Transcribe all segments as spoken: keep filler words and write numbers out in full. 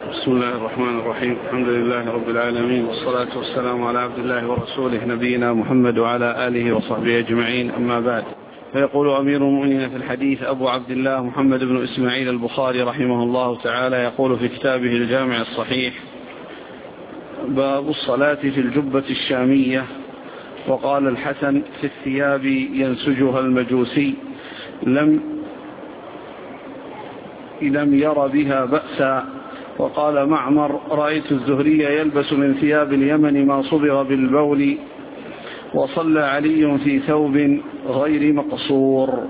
بسم الله الرحمن الرحيم. الحمد لله رب العالمين، والصلاة والسلام على عبد الله ورسوله نبينا محمد وعلى آله وصحبه أجمعين، أما بعد. فيقول أمير المؤمنين في الحديث أبو عبد الله محمد بن إسماعيل البخاري رحمه الله تعالى يقول في كتابه الجامع الصحيح: باب الصلاة في الجبة الشامية. وقال الحسن: في الثياب ينسجها المجوسي، لم لم ير بها بأسا. وقال معمر: رأيت الزهري يلبس من ثياب اليمن ما صبغ بالبول، وصلى علي في ثوب غير مقصور.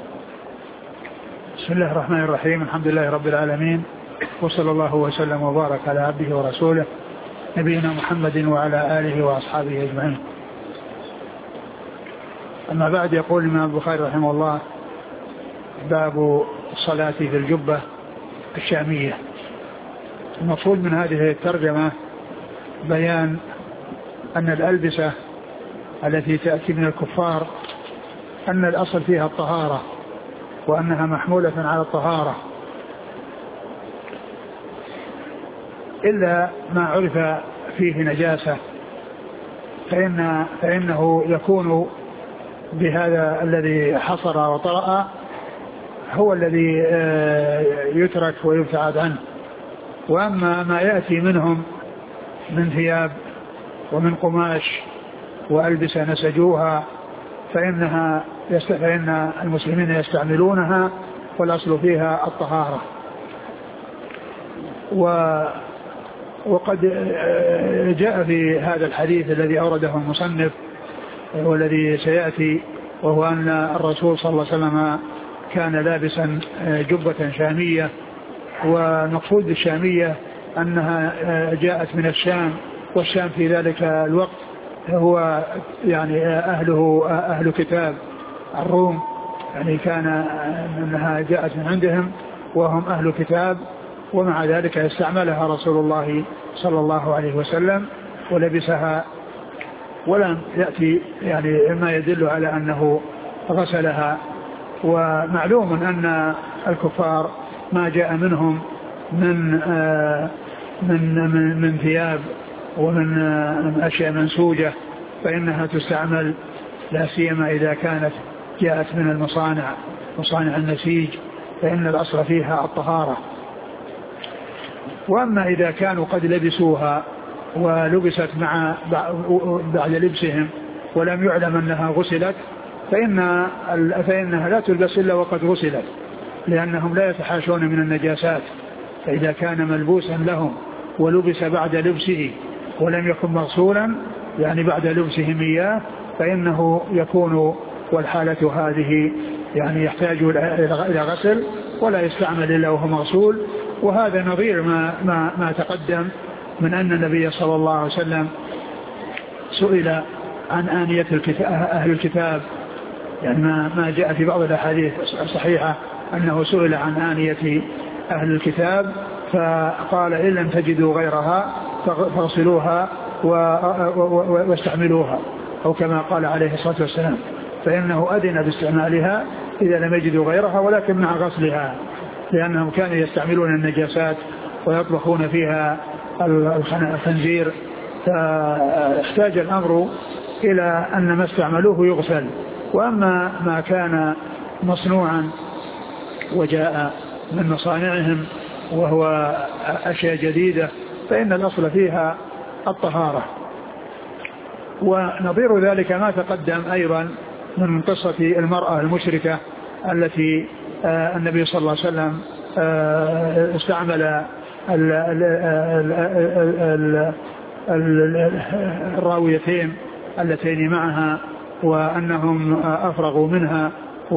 بسم الله الرحمن الرحيم. الحمد لله رب العالمين، وصلى الله وسلم وبارك على عبده ورسوله نبينا محمد وعلى آله وأصحابه أجمعين. أما بعد، يقول الإمام البخاري رحمه الله: باب الصلاة في الجبة الشامية. المقصود من هذه الترجمة بيان أن الألبسة التي تأتي من الكفار أن الأصل فيها الطهارة، وأنها محمولة على الطهارة، إلا ما عرف فيه نجاسة فإن فإنه يكون بهذا الذي حصر وطرأ هو الذي يترك ويبتعد عنه. وأما ما يأتي منهم من ثياب ومن قماش وألبسة نسجوها فإنها فإن المسلمين يستعملونها، والأصل فيها الطهارة. وقد جاء في هذا الحديث الذي أورده المصنف والذي سيأتي، وهو أن الرسول صلى الله عليه وسلم كان لابسا جبة شامية. والمقصود بالشامية أنها جاءت من الشام، والشام في ذلك الوقت هو يعني أهله أهل كتاب الروم، يعني كان أنها جاءت من عندهم وهم أهل كتاب، ومع ذلك استعملها رسول الله صلى الله عليه وسلم ولبسها، ولم يأتي يعني ما يدل على أنه غسلها. ومعلوم أن الكفار ما جاء منهم من آه من من, من ثياب ومن آه أشياء منسوجة فإنها تستعمل، لا سيما إذا كانت جاءت من المصانع مصانع النسيج، فإن الأصل فيها الطهارة. وأما إذا كانوا قد لبسوها ولبست مع بعد لبسهم ولم يعلم أنها غسلت فإن فإنها لا تلبس إلا وقد غسلت، لأنهم لا يتحاشون من النجاسات. فإذا كان ملبوسا لهم ولبس بعد لبسه ولم يكن مغسولا، يعني بعد لبسهم إياه، فإنه يكون والحالة هذه يعني يحتاج إلى غسل ولا يستعمل إلا وهو مغسول. وهذا نظير ما, ما, ما تقدم من أن النبي صلى الله عليه وسلم سئل عن آنية أهل الكتاب، يعني ما, ما جاء في بعض الأحاديث الصحيحة أنه سئل عن آنية أهل الكتاب فقال: إن لم تجدوا غيرها فاغسلوها واستعملوها، أو كما قال عليه الصلاة والسلام، فإنه أذن باستعمالها إذا لم يجدوا غيرها، ولكن مع غسلها، لأنهم كانوا يستعملون النجاسات ويطبخون فيها الخنزير، فاحتاج الأمر إلى أن ما استعملوه يغسل. وأما ما كان مصنوعا وجاء من مصانعهم وهو أشياء جديدة فإن الأصل فيها الطهارة. ونظير ذلك ما تقدم أيضا من قصة المرأة المشركة التي النبي صلى الله عليه وسلم استعمل الراويتين اللتين معها وأنهم أفرغوا منها،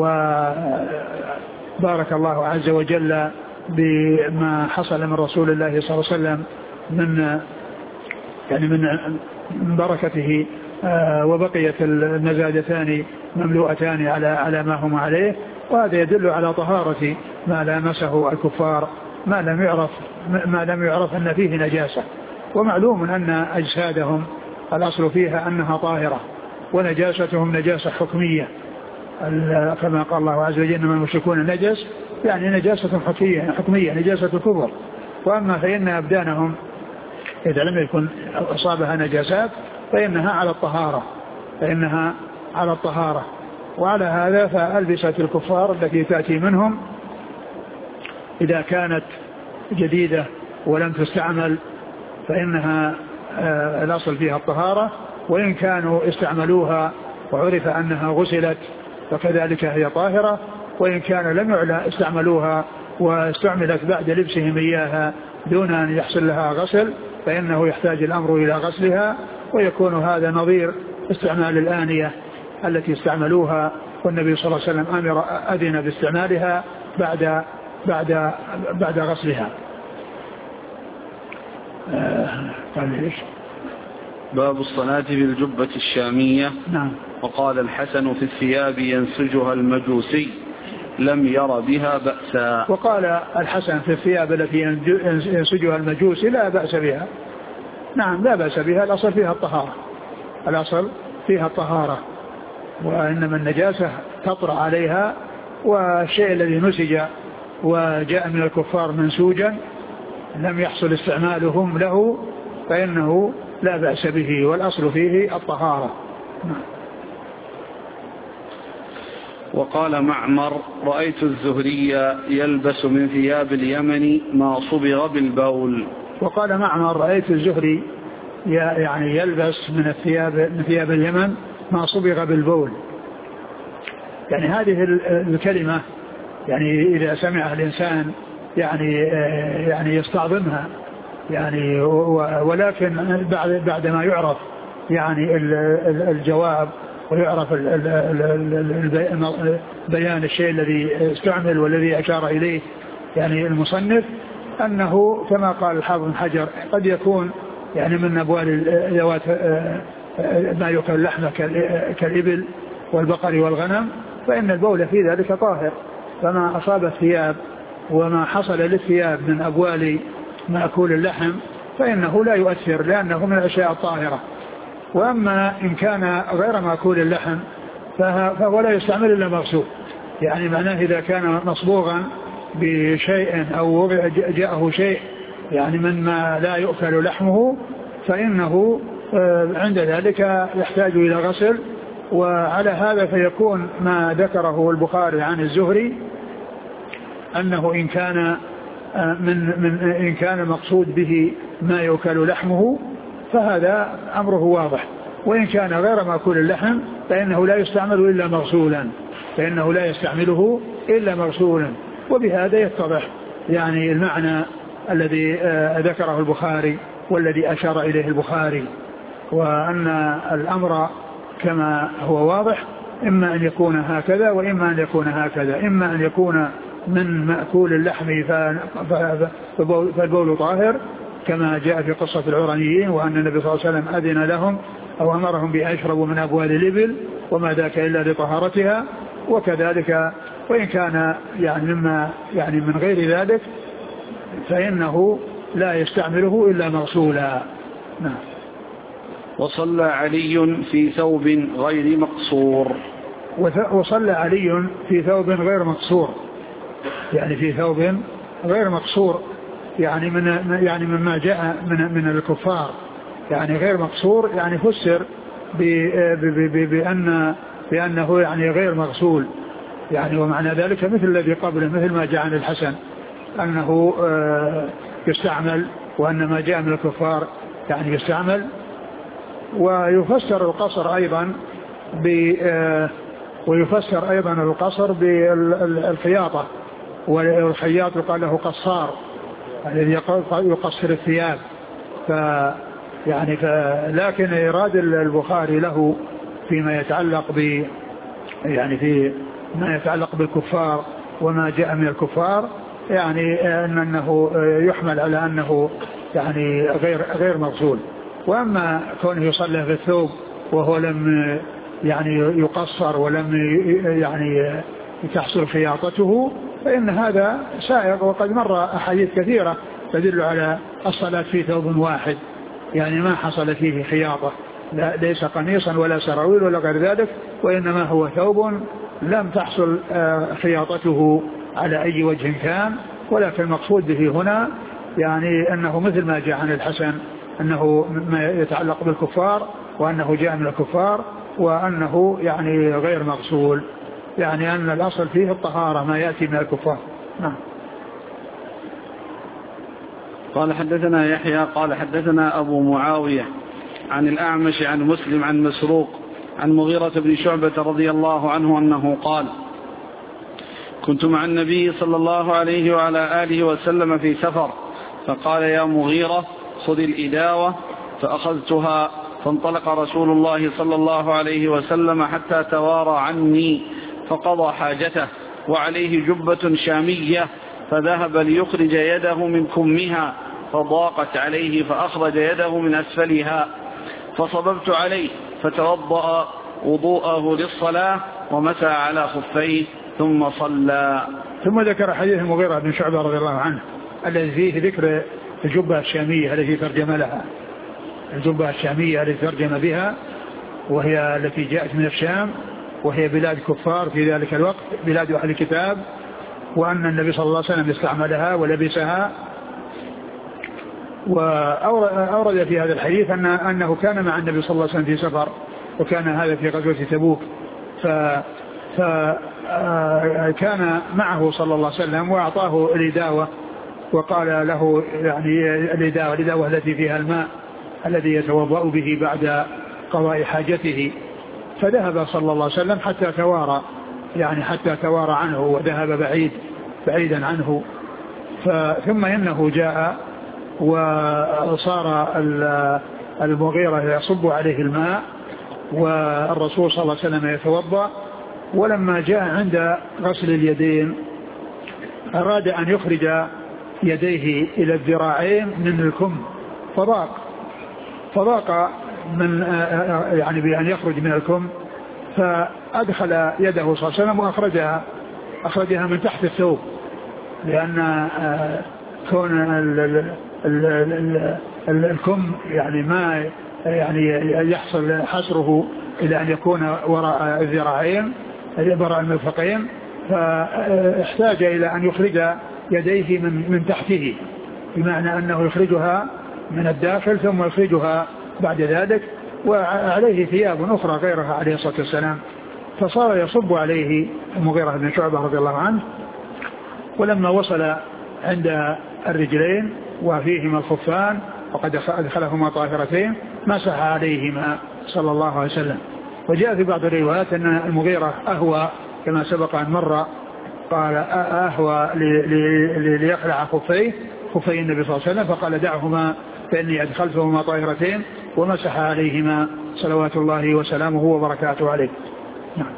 وبارك الله عز وجل بما حصل من رسول الله صلى الله عليه وسلم من يعني من بركته، وبقيت المزادتان مملوءتان على على ما هم عليه. وهذا يدل على طهارة ما لامسه الكفار، ما لم يعرف ما لم يعرف أن فيه نجاسة. ومعلوم أن أجسادهم الأصل فيها أنها طاهرة، ونجاستهم نجاسة حكمية، كما قال الله عز وجل: إنما المشركون نجس، يعني نجاسة حكمية حكمية نجاسة الكفر. وأما فإن أبدانهم إذا لم يكن أصابها نجاسات فإنها على الطهارة فإنها على الطهارة. وعلى هذا فألبسة الكفار التي تأتي منهم إذا كانت جديدة ولم تستعمل فإنها الأصل فيها الطهارة، وإن كانوا استعملوها وعرف أنها غسلت فكذلك هي طاهرة، وإن كان لم يعلم استعملوها واستعملت بعد لبسهم إياها دون أن يحصل لها غسل فإنه يحتاج الأمر إلى غسلها، ويكون هذا نظير استعمال الآنية التي استعملوها والنبي صلى الله عليه وسلم أمر أذن باستعمالها بعد بعد بعد غسلها. آه قال ليش؟ باب الصلاة بالجبة الشامية. نعم. وقال الحسن في الثياب ينسجها المجوسي لم ير بها بأسا. وقال الحسن في الثياب التي ينسجها المجوسي لا بأس بها. نعم لا بأس بها، الأصل فيها الطهارة الأصل فيها الطهارة وإنما النجاسة تطرأ عليها، والشيء الذي نسج وجاء من الكفار منسوجا لم يحصل استعمالهم له فإنه لا بأس به، والأصل فيه الطهارة. وقال معمر رأيت الزهري يلبس من ثياب اليمن ما صبغ بالبول. وقال معمر رأيت الزهري يعني يلبس من الثياب من ثياب اليمن ما صبغ بالبول. يعني هذه الكلمة يعني إذا سمعها الإنسان يعني يعني يستعظمها يعني، ولكن بعد بعد ما يعرف يعني الجواب ويعرف بيان الشيء الذي استعمل والذي أشار إليه يعني المصنف أنه كما قال الحافظ بن حجر قد يكون يعني من أبوال ذوات ما يؤكل لحمه كالإبل والبقر والغنم، فإن البول في ذلك طاهر، فما أصاب الثياب وما حصل للثياب من أبوال مأكول اللحم فإنه لا يؤثر لأنه من الأشياء الطاهرة. وأما إن كان غير مأكول اللحم فهو لا يستعمل إلا مغسول، يعني معناه إذا كان مصبوغا بشيء أو جاءه شيء يعني مما لا يؤكل لحمه فإنه عند ذلك يحتاج إلى غسل. وعلى هذا فيكون ما ذكره البخاري عن الزهري أنه إن كان من من إن كان المقصود به ما يؤكل لحمه فهذا أمره واضح، وإن كان غير مأكول اللحم فإنه لا يستعمل إلا مغسولا فإنه لا يستعمله إلا مغسولا. وبهذا يتضح يعني المعنى الذي ذكره البخاري والذي أشار إليه البخاري، وأن الأمر كما هو واضح إما أن يكون هكذا وإما أن يكون هكذا، إما أن يكون من مأكول اللحم فالبول طاهر كما جاء في قصة العرانيين وأن النبي صلى الله عليه وسلم أذن لهم أو أمرهم بأن يشربوا من أبوال الإبل وما ذاك إلا لطهارتها، وكذلك وإن كان يعني مما يعني من غير ذلك فإنه لا يستعمله إلا مغسولا. نعم. وصلى علي في ثوب غير مقصور. وصلى علي في ثوب غير مقصور، يعني في ثوب غير مقصور يعني من يعني مما جاء من من الكفار، يعني غير مقصور يعني فسر بأن بأنه يعني غير مغسول يعني، ومعنى ذلك مثل الذي قبله مثل ما جاء عن الحسن أنه يستعمل وأن ما جاء من الكفار يعني يستعمل. ويفسر القصر أيضا ب ويفسر أيضا القصر بالخياطة، والخياط يقال له قصار الذي يقصر الثياب. ف يعني ف لكن إيراد البخاري له فيما يتعلق ب يعني في ما يتعلق بالكفار وما جاء من الكفار يعني أنه يحمل على أنه يعني غير غير مغسول. وأما كونه يصلى في الثوب وهو لم يعني يقصر ولم يعني تحصل خياطته فإن هذا سائغ، وقد مر أحاديث كثيرة تدل على الصلاة في ثوب واحد يعني ما حصل فيه خياطة، لا ليس قميصا ولا سراويل ولا غير ذلك، وإنما هو ثوب لم تحصل خياطته على أي وجه كان، ولكن المقصود به هنا يعني أنه مثل ما جاء عن الحسن أنه ما يتعلق بالكفار وأنه جاء من الكفار وأنه يعني غير مغسول، يعني أن الأصل فيه الطهارة ما يأتي من الكفار. نعم. قال حدثنا يحيى قال حدثنا أبو معاوية عن الأعمش عن مسلم عن مسروق عن مغيرة بن شعبة رضي الله عنه أنه قال: كنت مع النبي صلى الله عليه وعلى آله وسلم في سفر، فقال: يا مغيرة خذ الإداوة، فأخذتها، فانطلق رسول الله صلى الله عليه وسلم حتى توارى عني فقضى حاجته وعليه جبة شامية، فذهب ليخرج يده من كمها فضاقت عليه فأخرج يده من أسفلها، فصببت عليه فتوضأ وضوءه للصلاة ومسى على خفيه ثم صلى. ثم ذكر حديث المغيرة بن شعبة رضي الله عنه الذي فيه ذكر الجبة الشامية التي ترجم لها، الجبة الشامية التي ترجم بها، وهي التي جاءت من الشام، وهي بلاد كفار في ذلك الوقت، بلاد أهل الكتاب، وأن النبي صلى الله عليه وسلم استعملها ولبسها. وأورد في هذا الحديث أن أنه كان مع النبي صلى الله عليه وسلم في سفر، وكان هذا في غزوة تبوك، فكان معه صلى الله عليه وسلم وأعطاه الإداوة وقال له يعني الإداوة الإداوة التي فيها الماء الذي يتوضأ به بعد قضاء حاجته، فذهب صلى الله عليه وسلم حتى توارى، يعني حتى توارى عنه وذهب بعيد بعيدا عنه. ثم إنه جاء وصار المغيرة يصب عليه الماء والرسول صلى الله عليه وسلم يتوضأ، ولما جاء عند غسل اليدين أراد أن يخرج يديه إلى الذراعين من الكم فضاق فضاق من يعني بأن يخرج من الكم، فأدخل يده صلى الله عليه وسلم وأخرجها أخرجها من تحت الثوب، لأن كون الكم يعني ما يعني يحصل حصره إلى أن يكون وراء الذراعين وراء المرفقين، فاحتاج إلى أن يخرج يديه من من تحته، بمعنى أنه يخرجها من الداخل ثم يخرجها بعد ذلك، وعليه ثياب أخرى غيرها عليه الصلاة والسلام، فصار يصب عليه المغيرة بن شعبة رضي الله عنه. ولما وصل عند الرجلين وفيهما الخفان وقد أدخلهما طاهرتين مسح عليهما صلى الله عليه وسلم. وجاء في بعض الروايات أن المغيرة أهوى كما سبق أن مر، قال أهوى ليخلع خفيه خفي النبي صلى الله عليه وسلم، فقال دعهما فإني أدخلتهما طاهرتين، ومسح عليهما صلوات الله وسلامه وبركاته عليه. نعم.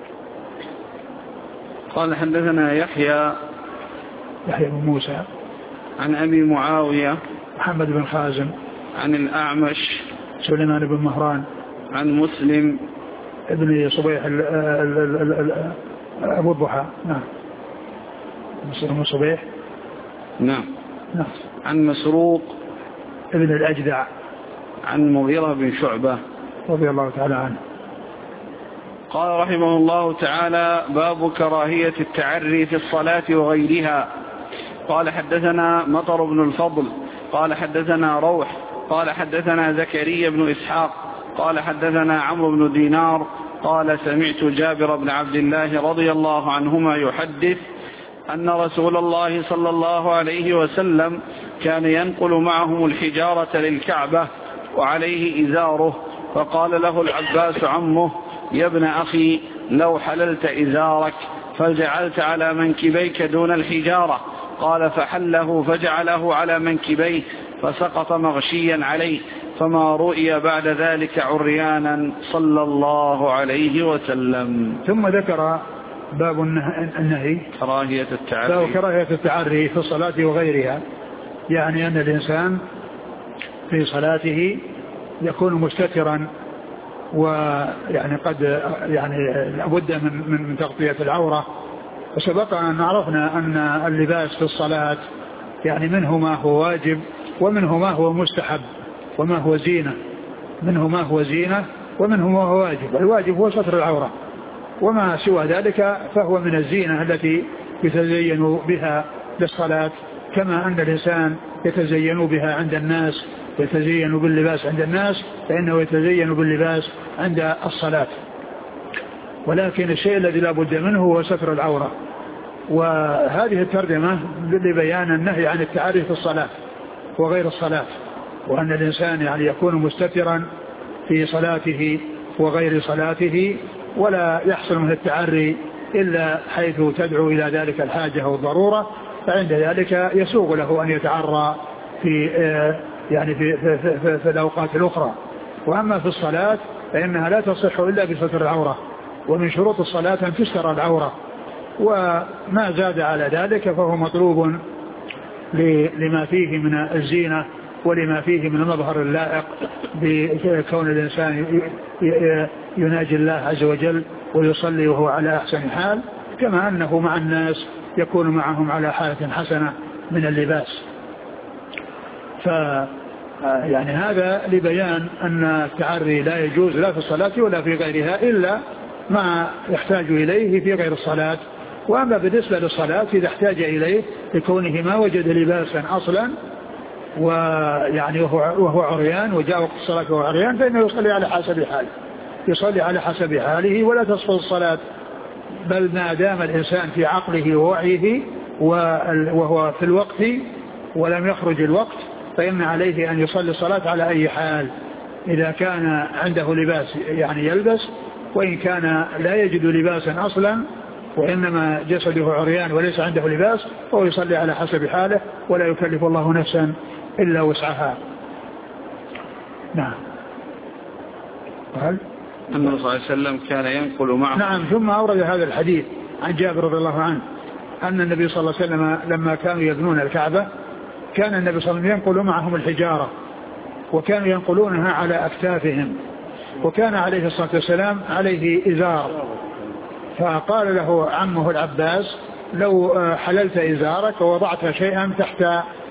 قال حدثنا يحيى يحيى بن موسى عن أبي معاوية محمد بن خازم عن الأعمش سليمان بن مهران عن مسلم ابن صبيح ال ال ال ال أبو الضحى. نعم. مسلم بن صبيح. نعم. نعم. عن مسروق ابن الأجدع عن مغيرة بن شعبة رضي الله تعالى عنه. قال رحمه الله تعالى: باب كراهية التعري في الصلاة وغيرها. قال حدثنا مطر بن الفضل قال حدثنا روح قال حدثنا زكريا بن إسحاق قال حدثنا عمرو بن دينار قال سمعت جابر بن عبد الله رضي الله عنهما يحدث أن رسول الله صلى الله عليه وسلم كان ينقل معهم الحجارة للكعبة وعليه إزاره، فقال له العباس عمه: يا ابن أخي لو حللت إزارك فجعلت على منكبيك دون الحجارة. قال فحله فجعله على منكبيه فسقط مغشيا عليه، فما رؤي بعد ذلك عريانا صلى الله عليه وسلم. ثم ذكر باب النهي كراهية التعري باب كراهية التعري في الصلاة وغيرها، يعني أن الإنسان في صلاته يكون مستترا، ويعني قد يعني لابد من من من تغطية العورة. وسبق أن عرفنا أن اللباس في الصلاة يعني منه ما هو واجب ومنه ما هو مستحب وما هو زينة، منه ما هو زينة ومنه ما هو واجب. الواجب هو ستر العورة، وما سوى ذلك فهو من الزينة التي يتزين بها للصلاة كما أن الإنسان يتزين بها عند الناس، يتزين باللباس عند الناس، فإنه يتزين باللباس عند الصلاة. ولكن الشيء الذي لا بد منه هو ستر العورة. وهذه الترجمة لبيان النهي عن التعري في الصلاة وغير الصلاة، وأن الإنسان يعني يكون مستترا في صلاته وغير صلاته، ولا يحصل من التعري إلا حيث تدعو إلى ذلك الحاجة أو الضرورة، فعند ذلك يسوغ له أن يتعرى في يعني في, في, في, في, في الأوقات الأخرى. وأما في الصلاة فإنها لا تصح إلا بستر العورة، ومن شروط الصلاة أن تستر العورة، وما زاد على ذلك فهو مطلوب لما فيه من الزينة ولما فيه من المظهر اللائق بكون الإنسان يناجي الله عز وجل ويصلي وهو على أحسن حال، كما أنه مع الناس يكون معهم على حالة حسنة من اللباس. ف يعني هذا لبيان أن التعري لا يجوز لا في الصلاة ولا في غيرها إلا ما يحتاج إليه في غير الصلاة. وأما بالنسبة للصلاة إذا احتاج إليه لكونه ما وجد لباسا أصلا ويعني وهو, وهو عريان وجاء وقت الصلاة وهو عريان، فإنه يصلي على حسب حاله، يصلي على حسب حاله ولا تسقط الصلاة، بل ما دام الإنسان في عقله ووعيه وهو في الوقت ولم يخرج الوقت فإن عليه أن يصلي الصلاة على أي حال، إذا كان عنده لباس يعني يلبس، وإن كان لا يجد لباسا أصلا وإنما جسده عريان وليس عنده لباس فهو يصلي على حسب حاله ولا يكلف الله نفسا إلا وسعها. نعم. قال النبي صلى الله عليه وسلم كان ينقل معه. نعم. ثم أورد هذا الحديث عن جابر رضي الله عنه أن النبي صلى الله عليه وسلم لما كانوا يبنون الكعبة كان النبي صلى الله عليه وسلم ينقل معهم الحجارة، وكانوا ينقلونها على أكتافهم، وكان عليه الصلاة والسلام عليه إزار، فقال له عمه العباس لو حللت إزارك ووضعت شيئا تحت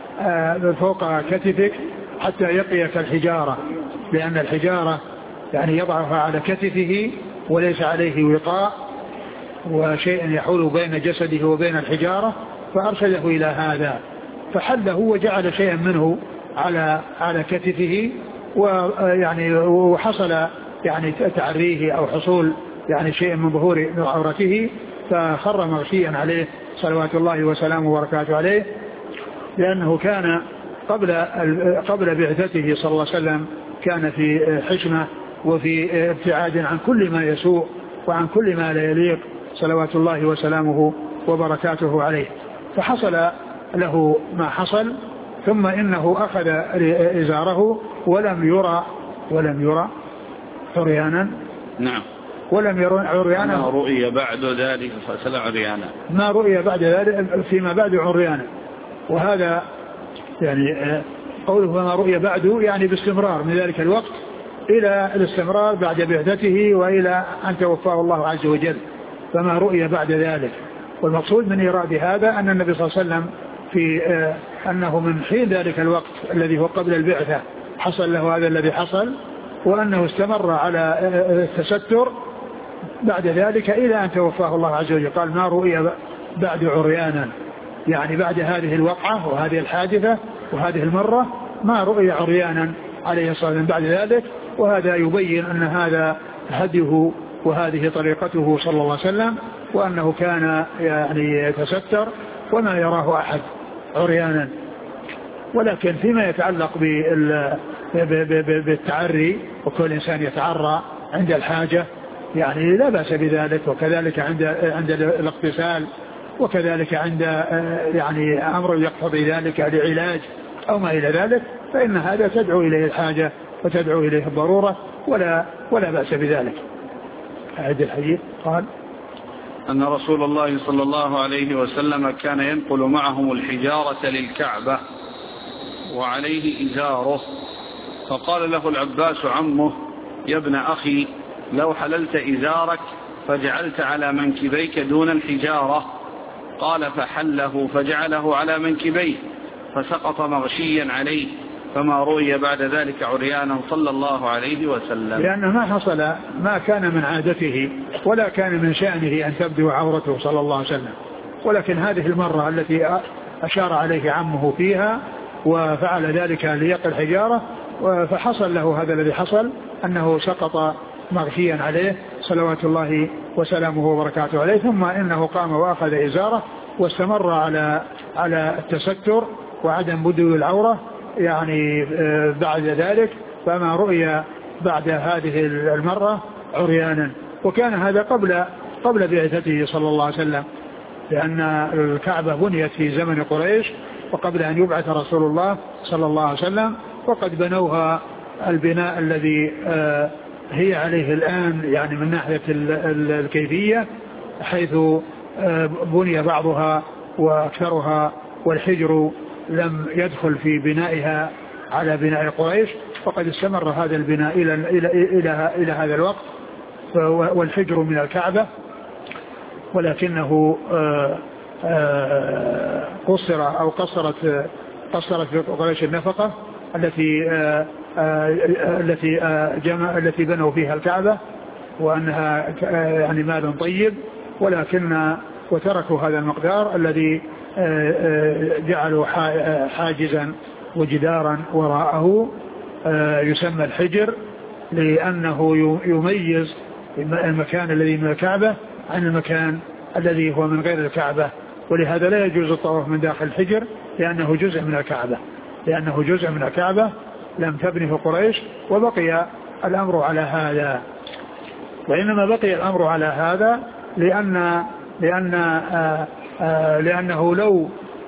فوق كتفك حتى يقيك الحجارة، لأن الحجارة يعني يضعها على كتفه وليس عليه وقاء وشيء يحول بين جسده وبين الحجارة، فأرشده إلى هذا فحله وجعل شيئا منه على على كتفه، ويعني وحصل يعني تعريه أو حصول يعني شيء من ظهور عورته، فخر مغشيا عليه صلوات الله وسلامه وبركاته عليه، لأنه كان قبل قبل بعثته صلى الله عليه وسلم كان في حشمة وفي ابتعاد عن كل ما يسوء وعن كل ما لا يليق صلوات الله وسلامه وبركاته عليه، فحصل له ما حصل. ثم إنه أخذ إزاره ولم يرى ولم يرى عريانا. نعم. ولم يرى عريانا. ما رؤي بعد ذلك فسل عريانا. ما رؤي بعد ذلك فيما بعد عريانا. وهذا يعني قوله ما رؤي بعد يعني باستمرار من ذلك الوقت إلى الاستمرار بعد بعثته وإلى أن توفاه الله عز وجل، فما رؤي بعد ذلك. والمقصود من إيراد هذا أن النبي صلى الله عليه وسلم في أنه من حين ذلك الوقت الذي هو قبل البعثة حصل له هذا الذي حصل، وأنه استمر على التستر بعد ذلك إلى أن توفاه الله عز وجل. قال ما رؤي بعد عريانا، يعني بعد هذه الوقعة وهذه الحادثة وهذه المرة ما رؤي عريانا عليه الصلاة والسلام بعد ذلك. وهذا يبين أن هذا هديه وهذه طريقته صلى الله عليه وسلم، وأنه كان يعني يتستر وما يراه أحد عريانا. ولكن فيما يتعلق بالتعري وكل إنسان يتعرى عند الحاجة يعني لا بأس بذلك، وكذلك عند عند الاغتسال، وكذلك عند يعني أمر يقتضي ذلك لعلاج أو ما إلى ذلك، فإن هذا تدعو إليه الحاجة وتدعو إليه الضرورة ولا ولا بأس بذلك. أعد الحديث. قال أن رسول الله صلى الله عليه وسلم كان ينقل معهم الحجارة للكعبة وعليه إزاره، فقال له العباس عمه يا ابن أخي لو حللت إزارك فجعلت على منكبيك دون الحجارة. قال فحله فجعله على منكبيه فسقط مغشيا عليه، فما رؤي بعد ذلك عريانا صلى الله عليه وسلم. لأنه ما حصل ما كان من عادته ولا كان من شأنه أن تبدو عورته صلى الله عليه وسلم، ولكن هذه المرة التي أشار عليه عمه فيها وفعل ذلك ليقي الحجارة، فحصل له هذا الذي حصل، أنه سقط مغشيا عليه صلوات الله وسلامه وبركاته عليه. ثم إنه قام وأخذ إزاره واستمر على على التستر وعدم بدو العورة يعني بعد ذلك، فما رؤي بعد هذه المرة عريانا. وكان هذا قبل قبل بعثته صلى الله عليه وسلم، لأن الكعبة بنيت في زمن قريش وقبل أن يبعث رسول الله صلى الله عليه وسلم، وقد بنوها البناء الذي هي عليه الآن يعني من ناحية الكيفية، حيث بني بعضها وأكثرها والحجر لم يدخل في بنائها على بناء قريش، وقد استمر هذا البناء إلى, إلى, إلى, إلى هذا الوقت، والحجر من الكعبة، ولكنه قصر أو قصرت قصرت في قريش النفقة التي التي جمع التي بنوا فيها الكعبة، وأنها يعني مال طيب، ولكن وتركوا هذا المقدار الذي جعلوا حاجزا وجدارا وراءه يسمى الحجر، لأنه يميز المكان الذي من الكعبة عن المكان الذي هو من غير الكعبة، ولهذا لا يجوز الطواف من داخل الحجر لأنه جزء من الكعبة لأنه جزء من الكعبة لم تبنه قريش، وبقي الأمر على هذا. وإنما بقي الأمر على هذا لأن لأن آآ آآ لأنه لو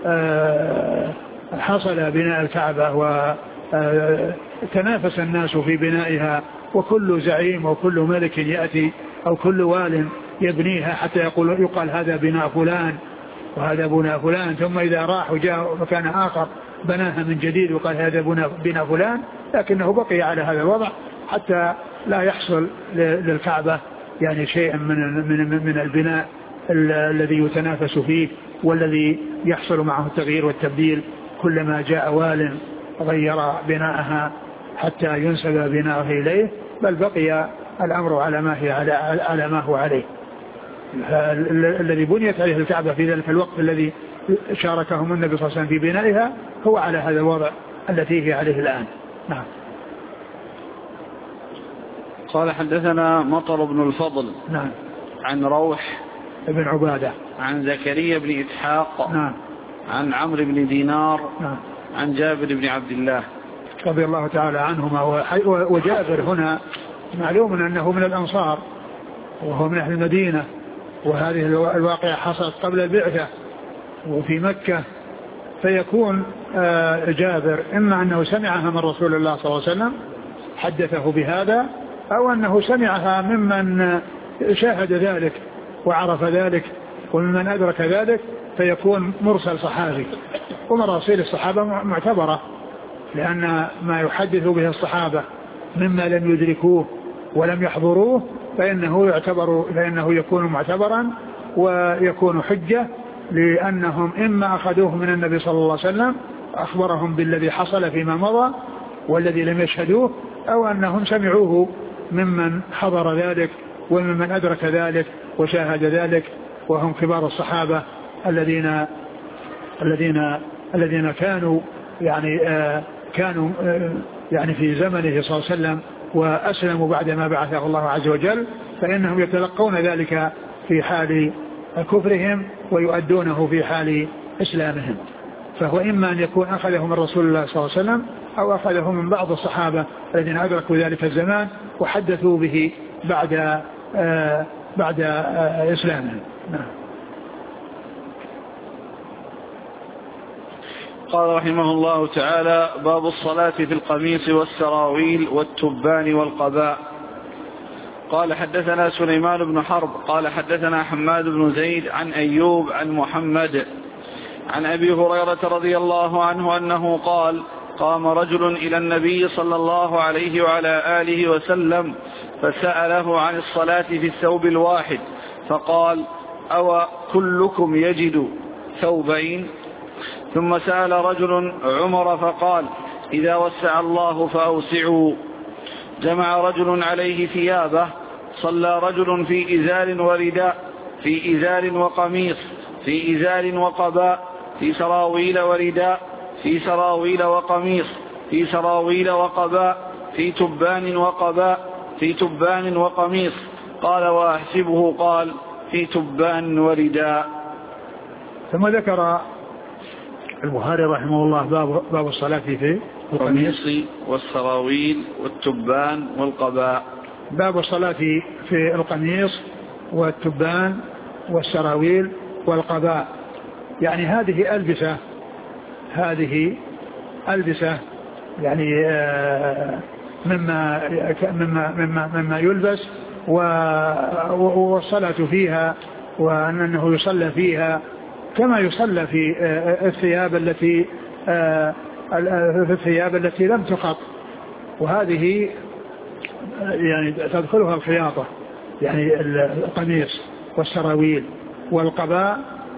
حصل بناء الكعبة وتنافس الناس في بنائها، وكل زعيم وكل ملك يأتي أو كل وال يبنيها حتى يقول يقال هذا بناء فلان وهذا بناء فلان، ثم إذا راح وجاء مكان آخر بناها من جديد وقال هذا بناء فلان، لكنه بقي على هذا الوضع حتى لا يحصل للكعبة يعني شيء من من من البناء الذي يتنافس فيه والذي يحصل معه التغيير والتبديل كلما جاء وال غير بناءها حتى ينسب بناءه إليه، بل بقي الأمر على ما هي على, على ما هو عليه. الذي بنيت عليه الكعبة في ذلك الوقت الذي شاركهم النبي صلى الله عليه وسلم في بنائها هو على هذا الوضع التي هي عليه الآن. نعم. قال حدثنا مطر بن الفضل نعم عن روح ابن عبادة عن زكريا بن إسحاق نعم عن عمرو بن دينار نعم عن جابر بن عبد الله رضي الله تعالى عنهما. وجابر هنا معلوم أنه من الأنصار وهو من أهل المدينة، وهذه الواقعة حصلت قبل البعثة وفي مكة، فيكون جابر إما أنه سمعها من رسول الله صلى الله عليه وسلم حدثه بهذا، أو أنه سمعها ممن شاهد ذلك وعرف ذلك وممن أدرك ذلك، فيكون مرسل صحابي. ومراسيل الصحابة معتبرة، لأن ما يحدث به الصحابة مما لم يدركوه ولم يحضروه فإنه يعتبر فإنه يكون معتبرا ويكون حجة، لأنهم إما أخذوه من النبي صلى الله عليه وسلم أخبرهم بالذي حصل فيما مضى والذي لم يشهدوه، أو أنهم سمعوه ممن حضر ذلك وممن أدرك ذلك وشاهد ذلك، وهم كبار الصحابة الذين الذين الذين كانوا يعني آه كانوا آه يعني في زمنه صلى الله عليه وسلم وأسلموا بعدما بعثه الله عز وجل، فإنهم يتلقون ذلك في حال كفرهم ويؤدونه في حال إسلامهم. فهو إما أن يكون أخذه من رسول الله صلى الله عليه وسلم أو أخذه من بعض الصحابة الذين أدركوا ذلك الزمان وحدثوا به بعد آه بعد آه إسلامهم. نعم. قال رحمه الله تعالى: باب الصلاة في القميص والسراويل والتبان والقباء. قال حدثنا سليمان بن حرب قال حدثنا حماد بن زيد عن أيوب عن محمد عن أبي هريرة رضي الله عنه أنه قال: قام رجل إلى النبي صلى الله عليه وعلى آله وسلم فسأله عن الصلاة في الثوب الواحد، فقال: أو كلكم يجد ثوبين؟ ثم سأل رجل عمر فقال: إذا وسع الله فأوسعوا. جمع رجل عليه ثيابه، صلى رجل في إزار ورداء، في إزار وقميص، في إزار وقباء، في سراويل ورداء، في سراويل وقميص، في سراويل وقباء، في تبان وقباء، في تبان وقميص. قال وأحسبه قال في تبان ورداء. ثم ذكر البخاري رحمه الله باب, باب الصلاة في القميص والسراويل والتبان والقباء. باب الصلاة في القميص والتبان والسراويل والقباء، يعني هذه ألبسة هذه ألبسة يعني مما مما مما مما يلبس، والصلاة فيها وأنه يصلى فيها كما يصلى في الثياب التي في الثياب التي لم تخط، وهذه يعني تدخلها الخياطة، يعني القميص والسراويل والقباء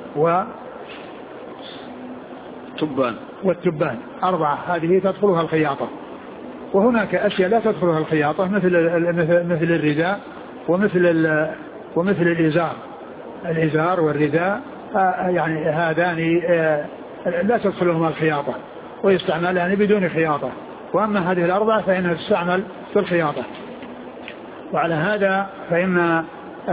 والتبان والتبان أربعة، هذه تدخلها الخياطة. وهناك أشياء لا تدخلها الخياطة مثل مثل الرداء ومثل ومثل الإزار الإزار والرداء، يعني هذان لا تدخلهما الخياطة ويستعملان بدون خياطة، وأما هذه الأربعة فإنها تستعمل في الخياطة. وعلى هذا فإن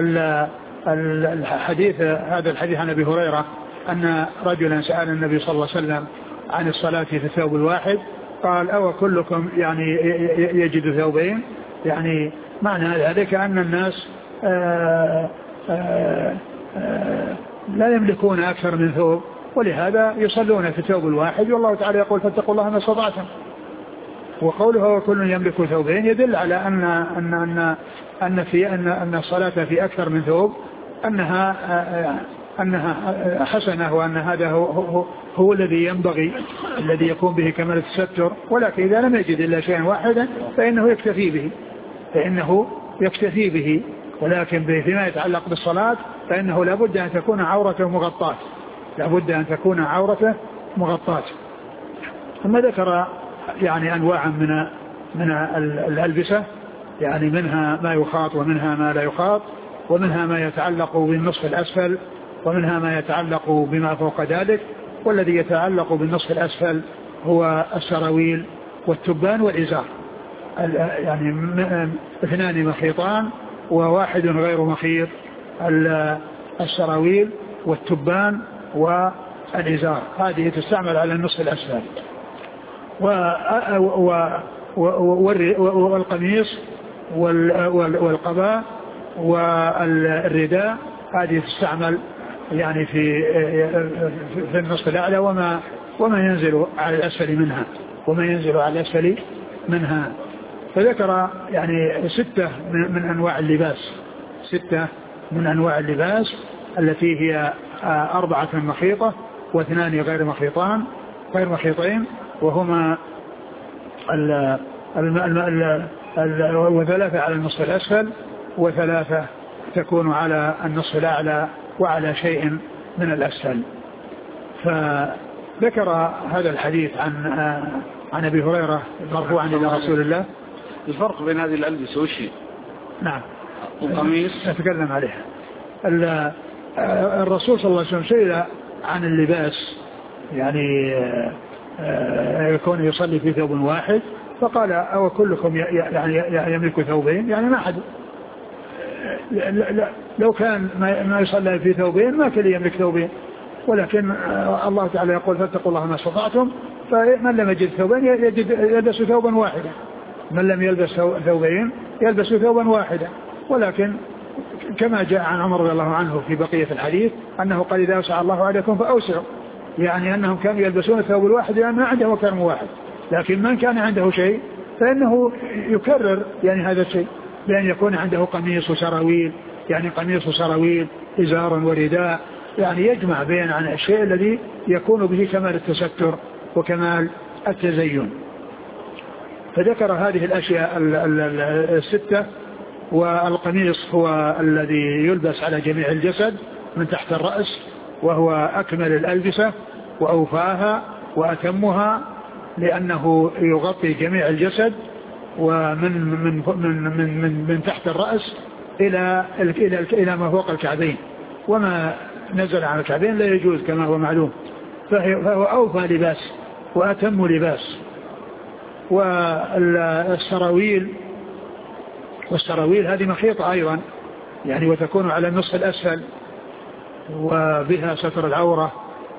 الحديث هذا الحديث عن أبي هريرة أن رجلا سأل النبي صلى الله عليه وسلم عن الصلاة في الثوب الواحد، قال أو كلكم يعني يجد ثوبين، يعني معنى ذلك أن الناس آآ آآ آآ لا يملكون أكثر من ثوب، ولهذا يصلون في الثوب الواحد، والله تعالى يقول فاتقوا الله ما استطعتم. وقوله وكل يملك ثوبين يدل على أن أن أن أن في أن أن الصلاة في أكثر من ثوب أنها أنها حسنة، وأن هذا هو, هو, هو الذي ينبغي الذي يكون به كمال التستر. ولكن إذا لم يجد إلا شيئا واحدا فإنه يكتفي به فإنه يكتفي به ولكن فيما يتعلق بالصلاة فإنه لابد أن تكون عورته مغطاة لابد أن تكون عورته مغطاة. ثم ذكر يعني أنواعا من من الألبسة، يعني منها ما يخاط ومنها ما لا يخاط، ومنها ما يتعلق بالنصف الأسفل ومنها ما يتعلق بما فوق ذلك. والذي يتعلق بالنصف الأسفل هو السراويل والتبان والإزار، يعني اثنان مخيطان وواحد غير مخيط، السراويل والتبان والإزار هذه تستعمل على النصف الأسفل. والقميص والقباء والرداء هذه تستعمل يعني في في النصف الأعلى وما وما ينزل على الأسفل منها وما ينزل على الأسفل منها. فذكر يعني ستة من أنواع اللباس ستة من أنواع اللباس التي هي أربعة مخيطة واثنان غير مخيطان غير مخيطين، وهما ال ال ال وثلاثة على النصف الأسفل وثلاثة تكون على النصف الأعلى وعلى شيء من الأسفل. فذكر هذا الحديث عن عن أبي هريرة مرفوعا إلى رسول الله. الفرق بين هذه الألبسة وش؟ نعم القميص نتكلم عليها. الرسول صلى الله عليه وسلم سئل عن اللباس، يعني يكون يصلي في ثوب واحد، فقال أو كلكم يعني يملك ثوبين، يعني ما حد لو كان ما يصلي في ثوبين ما كان يملك ثوبين، ولكن الله تعالى يقول فاتقوا الله ما استطعتم، فمن لم يجد ثوبين يجد يلبس ثوبا واحدا، من لم يلبس ثوبين يلبس ثوبا واحدا. ولكن كما جاء عن عمر رضي الله عنه في بقية الحديث أنه قال إذا أوسع الله عليكم فأوسعوا، يعني أنهم كانوا يلبسون الثوب الواحد لأن ما عنده كرم واحد، لكن من كان عنده شيء فإنه يكرر يعني هذا الشيء بأن يكون عنده قميص وسراويل، يعني قميص وسراويل إزار ورداء، يعني يجمع بين عن الشيء الذي يكون به كمال التستر وكمال التزين. فذكر هذه الأشياء الستة. والقميص هو الذي يلبس على جميع الجسد من تحت الرأس، وهو أكمل الألبسة وأوفاها وأتمها، لأنه يغطي جميع الجسد ومن من من من من, من تحت الرأس إلى إلى إلى ما فوق الكعبين، وما نزل على الكعبين لا يجوز كما هو معلوم. فهو أوفى لباس وأتم لباس. والسراويل والسراويل هذه مخيطة أيضا يعني وتكون على النصف الأسفل وبها ستر العورة.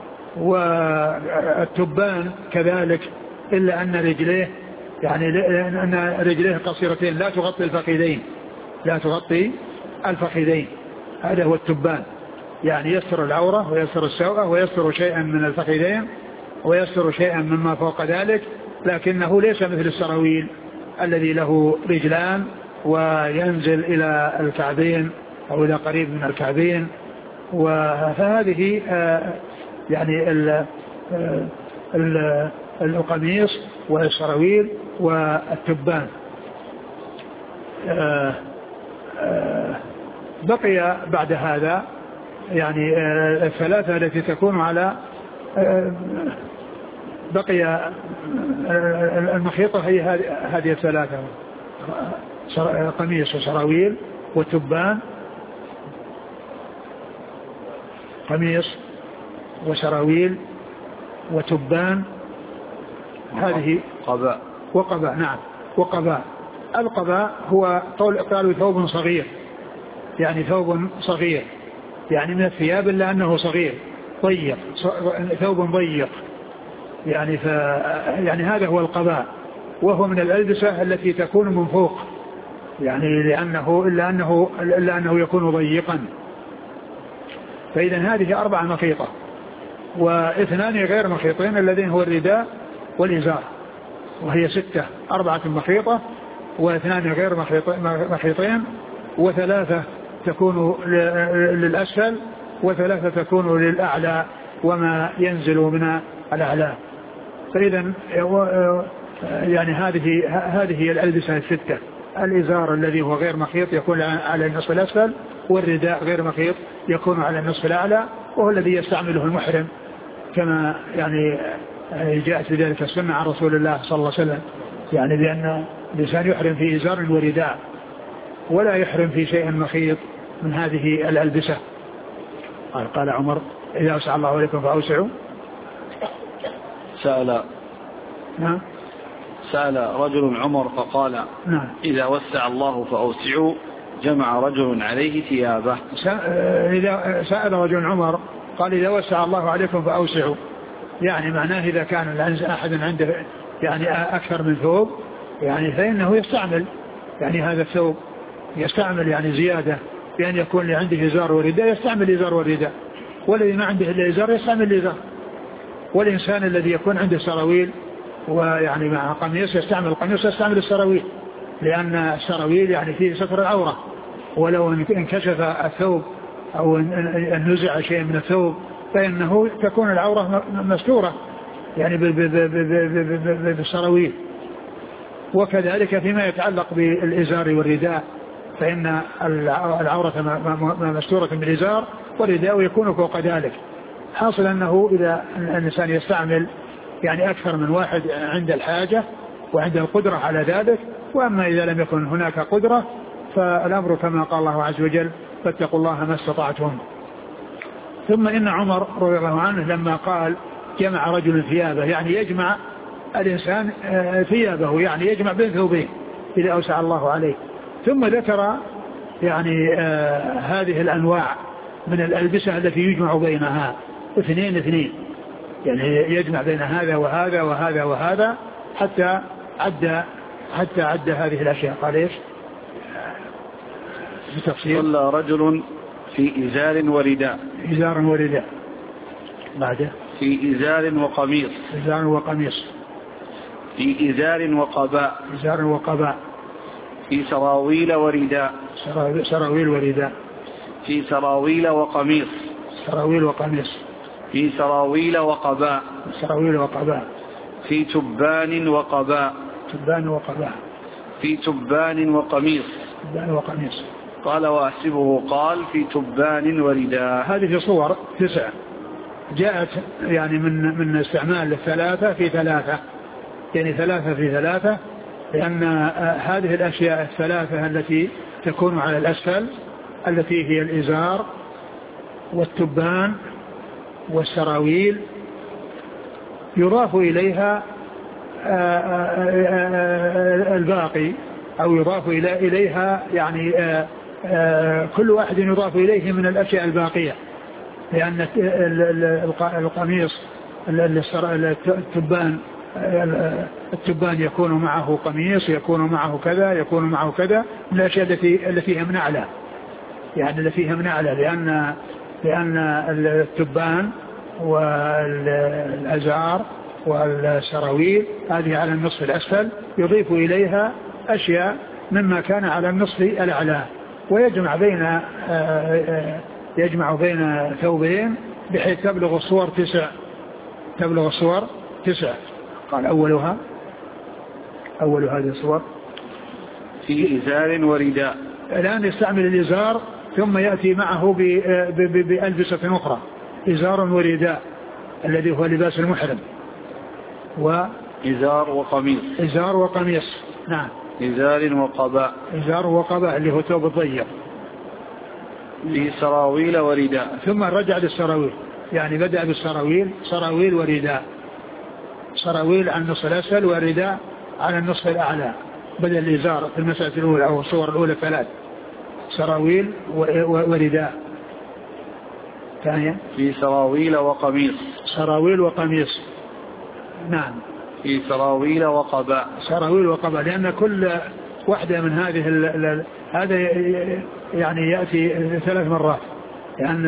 والتبان كذلك إلا أن رجليه يعني أن رجليه قصيرتين لا تغطي الفخذين لا تغطي الفخذين هذا هو التبان يعني يستر العورة ويستر السوءة ويستر شيئا من الفخذين ويستر شيئا مما فوق ذلك، لكنه ليس مثل السراويل الذي له رجلان وينزل إلى الكعبين أو إلى قريب من الكعبين. وهذه يعني ال ال القميص والسراويل والتبان. بقي بعد هذا يعني الثلاثة التي تكون على بقي المخيطة هي هذه الثلاثة قميص وسراويل وتبان قميص وسراويل وتبان هذه قباء وقباء. نعم وقباء. القباء هو قالوا ثوب صغير يعني ثوب صغير يعني من الثياب إلا أنه صغير ضيق ثوب ضيق يعني ف يعني هذا هو القباء وهو من الألبسة التي تكون من فوق يعني لأنه إلا أنه إلا أنه يكون ضيقا. فإذا هذه أربعة مخيطة واثنان غير مخيطين الذين هو الرداء والإزار وهي ستة. أربعة مخيطة واثنان غير مخيطين وثلاثة تكون للأسفل وثلاثة تكون للأعلى وما ينزل من الأعلى. فإذا يعني هذه هذه هي الألبسة الستة. الإزار الذي هو غير مخيط يكون على النصف الأسفل والرداء غير مخيط يكون على النصف الأعلى وهو الذي يستعمله المحرم كما يعني جاءت في ذلك السنة عن رسول الله صلى الله عليه وسلم يعني بأن الإنسان يحرم في إزار ورداء ولا يحرم في شيء مخيط من هذه الألبسة. قال, قال عمر إذا وسع الله عليكم فأوسعوا. سأل نعم سأل رجل عمر فقال نعم إذا وسع الله فأوسعوا جمع رجل عليه ثيابه. إذا سأل رجل عمر قال إذا وسع الله عليكم فأوسعوا يعني معناه إذا كان أحد عنده يعني أكثر من ثوب يعني فإنه يستعمل يعني هذا الثوب يستعمل يعني زيادة بأن يكون عنده إزار ورداء يستعمل إزار ورداء والذي ما عنده إلا إزار يستعمل إزار. والإنسان الذي يكون عنده سراويل ويعني مع قميص يستعمل القميص يستعمل السراويل لأن السراويل يعني فيه ستر العورة ولو انكشف الثوب أو نزع شيء من الثوب فإنه تكون العورة مستورة يعني بالسراويل. وكذلك فيما يتعلق بالإزار والرداء فإن العورة مستورة بالإزار والرداء يكون فوق ذلك. حاصل أنه إذا الإنسان يستعمل يعني أكثر من واحد عند الحاجة وعند القدرة على ذلك. وأما إذا لم يكن هناك قدرة فالأمر كما قال الله عز وجل فاتقوا الله ما استطعتم. ثم إن عمر رضي الله عنه لما قال جمع رجل ثيابه يعني يجمع الإنسان ثيابه يعني يجمع بين ثوبين إذا أوسع الله عليه. ثم ذكر يعني آه هذه الأنواع من الألبسة التي يجمع بينها اثنين اثنين يعني يجمع بين هذا وهذا وهذا وهذا حتى عد حتى عد هذه الأشياء. قال إيش بتفصيل؟ صلى رجل في إزار ورداء إزار ورداء بعده في إزار وقميص إزار وقميص في إزار وقباء إزار وقباء في سراويل ورداء سراويل ورداء في سراويل وقميص سراويل وقميص في سراويل وقباء سراويل وقباء في تبان وقباء تبان وقباء في تبان وقميص تبان وقميص. قال وأحسبه قال في تبان ورداء. هذه صور تسع جاءت يعني من من استعمال الثلاثة في ثلاثة يعني ثلاثة في ثلاثة لأن هذه الأشياء الثلاثة التي تكون على الأسفل التي هي الإزار والتبان والسراويل يضاف إليها الباقي أو يضاف إليها يعني كل واحد يضاف إليه من الأشياء الباقية، لأن القميص التبان التبان يكون معه قميص، يكون معه كذا، يكون معه كذا من الأشياء التي التي هي من أعلى، يعني التي هي من أعلى، لأن لأن التبان والأزار والسراويل هذه على النصف الأسفل، يضيف إليها أشياء مما كان على النصف الأعلى، ويجمع بين يجمع بين ثوبين بحيث تبلغ الصور تسع تبلغ الصور تسع. قال أولها أول هذه الصور في إزار ورداء. الآن يستعمل الإزار ثم يأتي معه بألبسة أخرى، إزار ورداء الذي هو لباس المحرم، و إزار وقميص. إزار وقميص نعم. إزار وقباء. إزار وقباء اللي هو ثوب الضيق. في سراويل ورداء. ثم رجع للسراويل، يعني بدأ بالسراويل، سراويل ورداء، سراويل على النصف الأسفل والرداء على النصف الأعلى، بدأ الإزار في المسألة الأولى أو الصور الأولى ثلاث، سراويل ورداء. ثانيا في سراويل وقميص. سراويل وقميص نعم. في سراويل وقباء. سراويل وقباء، لأن كل واحدة من هذه ال ال هذا يعني يأتي ثلاث مرات، لأن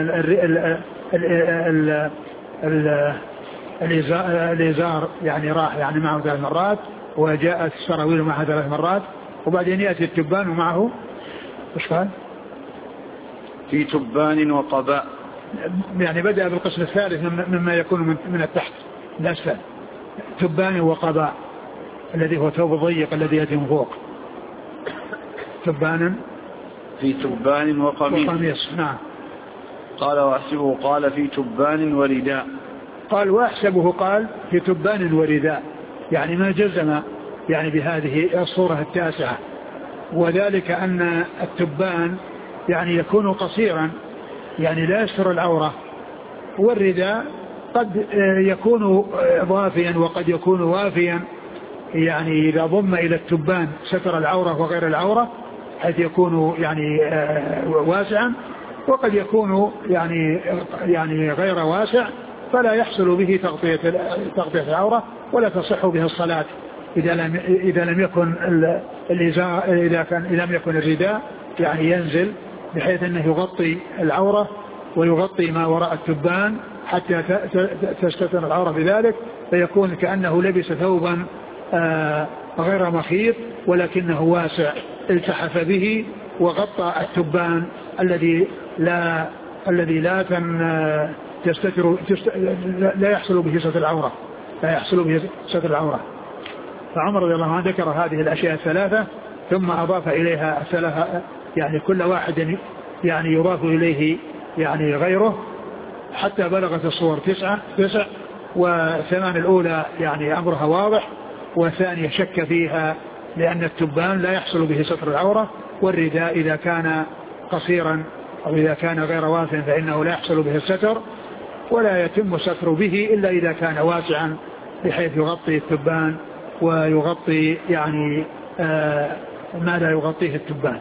الإزار يعني راح يعني معه ثلاث مرات، وجاءت السراويل معها ثلاث مرات، وبعدين يأتي التبان ومعه إيش قال؟ في تبان وقباء، يعني بدأ بالقسم الثالث مما يكون من, من التحت الأسفل، تبان وقباء الذي هو ثوب ضيق الذي يأتي من فوق. تبانا في تبان وقميص. وقميص نعم. قال وأحسبه قال في تبان ورداء. قال وأحسبه قال في تبان ورداء، يعني ما جزم يعني بهذه الصورة التاسعة، وذلك أن التبان يعني يكون قصيرا يعني لا يستر العورة، والرداء قد يكون ضافيا وقد يكون وافيا، يعني إذا ضم إلى التبان ستر العورة وغير العورة حيث يكون يعني واسعا، وقد يكون يعني يعني غير واسع فلا يحصل به تغطية تغطية العورة ولا تصح به الصلاة إذا لم إذا لم يكن الإزار إذا كان لم يكن الرداء يعني ينزل بحيث أنه يغطي العورة ويغطي ما وراء التبان حتى تستتر العورة بذلك، فيكون كأنه لبس ثوبا غير مخيط ولكنه واسع التحف به وغطى التبان الذي لا الذي لا تستتر لا يحصل به ستر العورة لا يحصل به ستر العورة. فعمر رضي الله عنه ذكر هذه الأشياء الثلاثة ثم أضاف إليها الثلاثة، يعني كل واحد يعني يضاف إليه يعني غيره حتى بلغت الصور تسعة تسع، والثمان الأولى يعني أمرها واضح، والثانية شك فيها لأن التبان لا يحصل به ستر العورة، والرداء إذا كان قصيرا أو إذا كان غير واسع فإنه لا يحصل به الستر، ولا يتم الستر به إلا إذا كان واسعا بحيث يغطي التبان ويغطي يعني آه ما لا يغطيه التبان.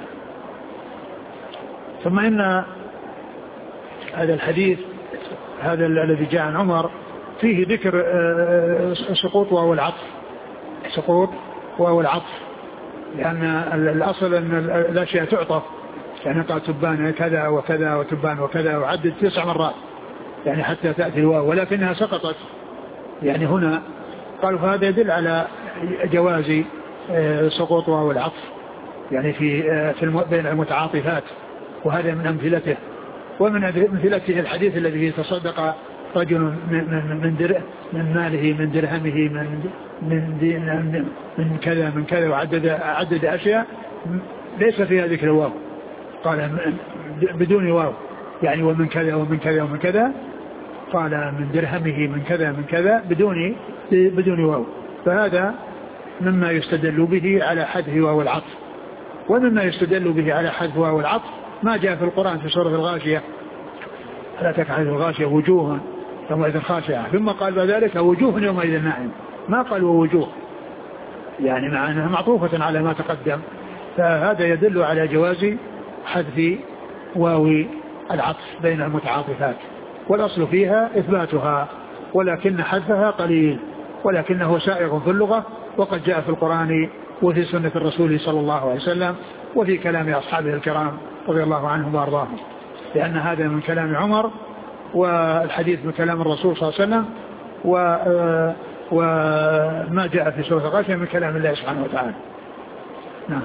ثم إن هذا الحديث هذا الذي جاء عن عمر فيه ذكر آه سقوط واو العطف سقوط واو العطف، لأن الأصل أن الأشياء تعطف، يعني قال تبان كذا وكذا وتبان وكذا وعدد تسع مرات يعني حتى تأتي الواو، ولكنها سقطت يعني هنا. قالوا هذا يدل على جواز سقوط واو العطف يعني في في بين المتعاطفات، وهذا من أمثلته. ومن أمثلته الحديث الذي فيه تصدق رجل من من در من ماله من درهمه من من من, من كذا من كذا وعدد عدد أشياء ليس فيها ذكر الواو، قال بدون واو يعني ومن كذا ومن كذا ومن كذا، قال من درهمه من كذا من كذا بدون بدون واو. فهذا مما يستدل به على حذف واو العطف. ومما يستدل به على حذف واو العطف ما جاء في القرآن في سورة الغاشية، لا تكحذف الغاشية وجوها يومئذ خاشعة. ثم قال بعد ذلك وجوه يومئذ ناعم، ما قال ووجوه، يعني مع أنها معطوفة على ما تقدم، فهذا يدل على جواز حذف واو العطف بين المتعاطفات، والأصل فيها إثباتها، ولكن حذفها قليل، ولكنه سائغ في اللغة، وقد جاء في القرآن وفي سنة الرسول صلى الله عليه وسلم وفي كلام أصحابه الكرام رضي الله عنهم وأرضاهم، لأن هذا من كلام عمر، والحديث من كلام الرسول صلى الله عليه وسلم، وما جاء في سورة الغاشية من كلام الله سبحانه وتعالى. نعم.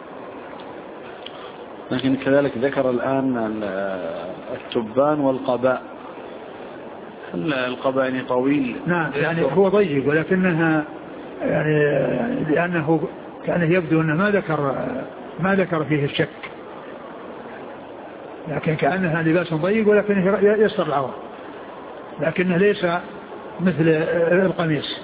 لكن كذلك ذكر الآن التبان والقباء. القباء يعني طويل. نعم، يعني هو ضيق، ولكنها يعني لأنه كان يبدو أنه ما ذكر ما ذكر فيه الشك، لكن كأنها لباس ضيق ولكنه يستر العورة، لكنه ليس مثل القميص.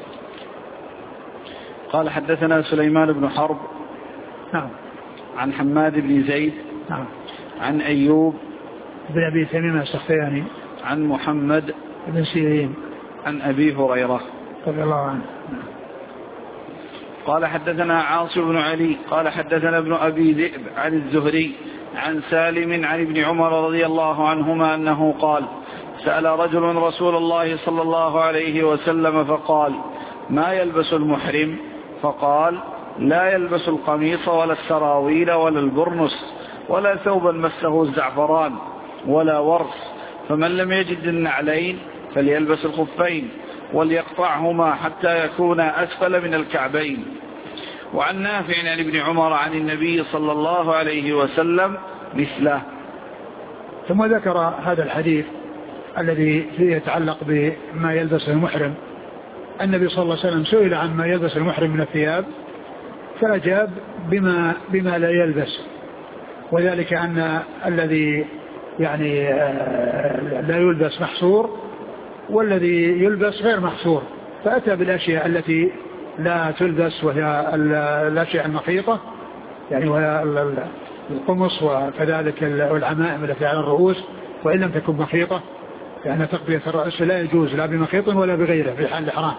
قال حدثنا سليمان بن حرب نعم عن حماد بن زيد نعم عن أيوب بن أبي تميم السختياني عن محمد بن سيرين عن أبي هريرة رضي الله عنه. قال حدثنا عاصم بن علي قال حدثنا ابن أبي ذئب عن الزهري عن سالم عن ابن عمر رضي الله عنهما أنه قال سأل رجل رسول الله صلى الله عليه وسلم فقال ما يلبس المحرم؟ فقال لا يلبس القميص ولا السراويل ولا البرنس ولا ثوبا مسه الزعفران ولا ورس، فمن لم يجد النعلين فليلبس الخفين وليقطعهما حتى يكونا أسفل من الكعبين. وعن نافع عن ابن عمر عن النبي صلى الله عليه وسلم مثله. ثم ذكر هذا الحديث الذي فيه يتعلق بما يلبسه المحرم. النبي صلى الله عليه وسلم سئل عن ما يلبس المحرم من الثياب فأجاب بما, بما لا يلبس، وذلك أن الذي يعني لا يلبس محصور والذي يلبس غير محصور، فأتى بالأشياء التي لا تلبس وهي الأشياء المخيطة، يعني وهي القمص وكذلك العمائم التي على الرؤوس وإن لم تكن مخيطة، لأن تقضية الرأس لا يجوز لا بمخيط ولا بغيره في حال الإحرام.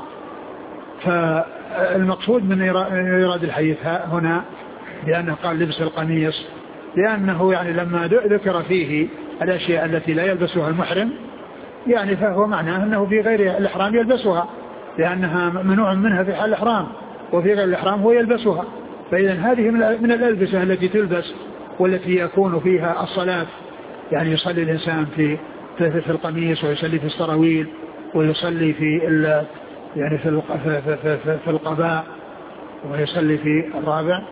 فالمقصود من إيراد الحديث هنا بأنه قال لبس القميص، لأنه يعني لما ذكر فيه الأشياء التي لا يلبسها المحرم يعني فهو معناه أنه في غير الإحرام يلبسها، لأنها ممنوع منها في حال الإحرام، وفي غير الإحرام هو يلبسها. فإذا هذه من الألبسة التي تلبس والتي يكون فيها الصلاة، يعني يصلي الإنسان في في القميص ويصلي في السراويل ويصلي في يعني في في في القباء ويصلي في الرابع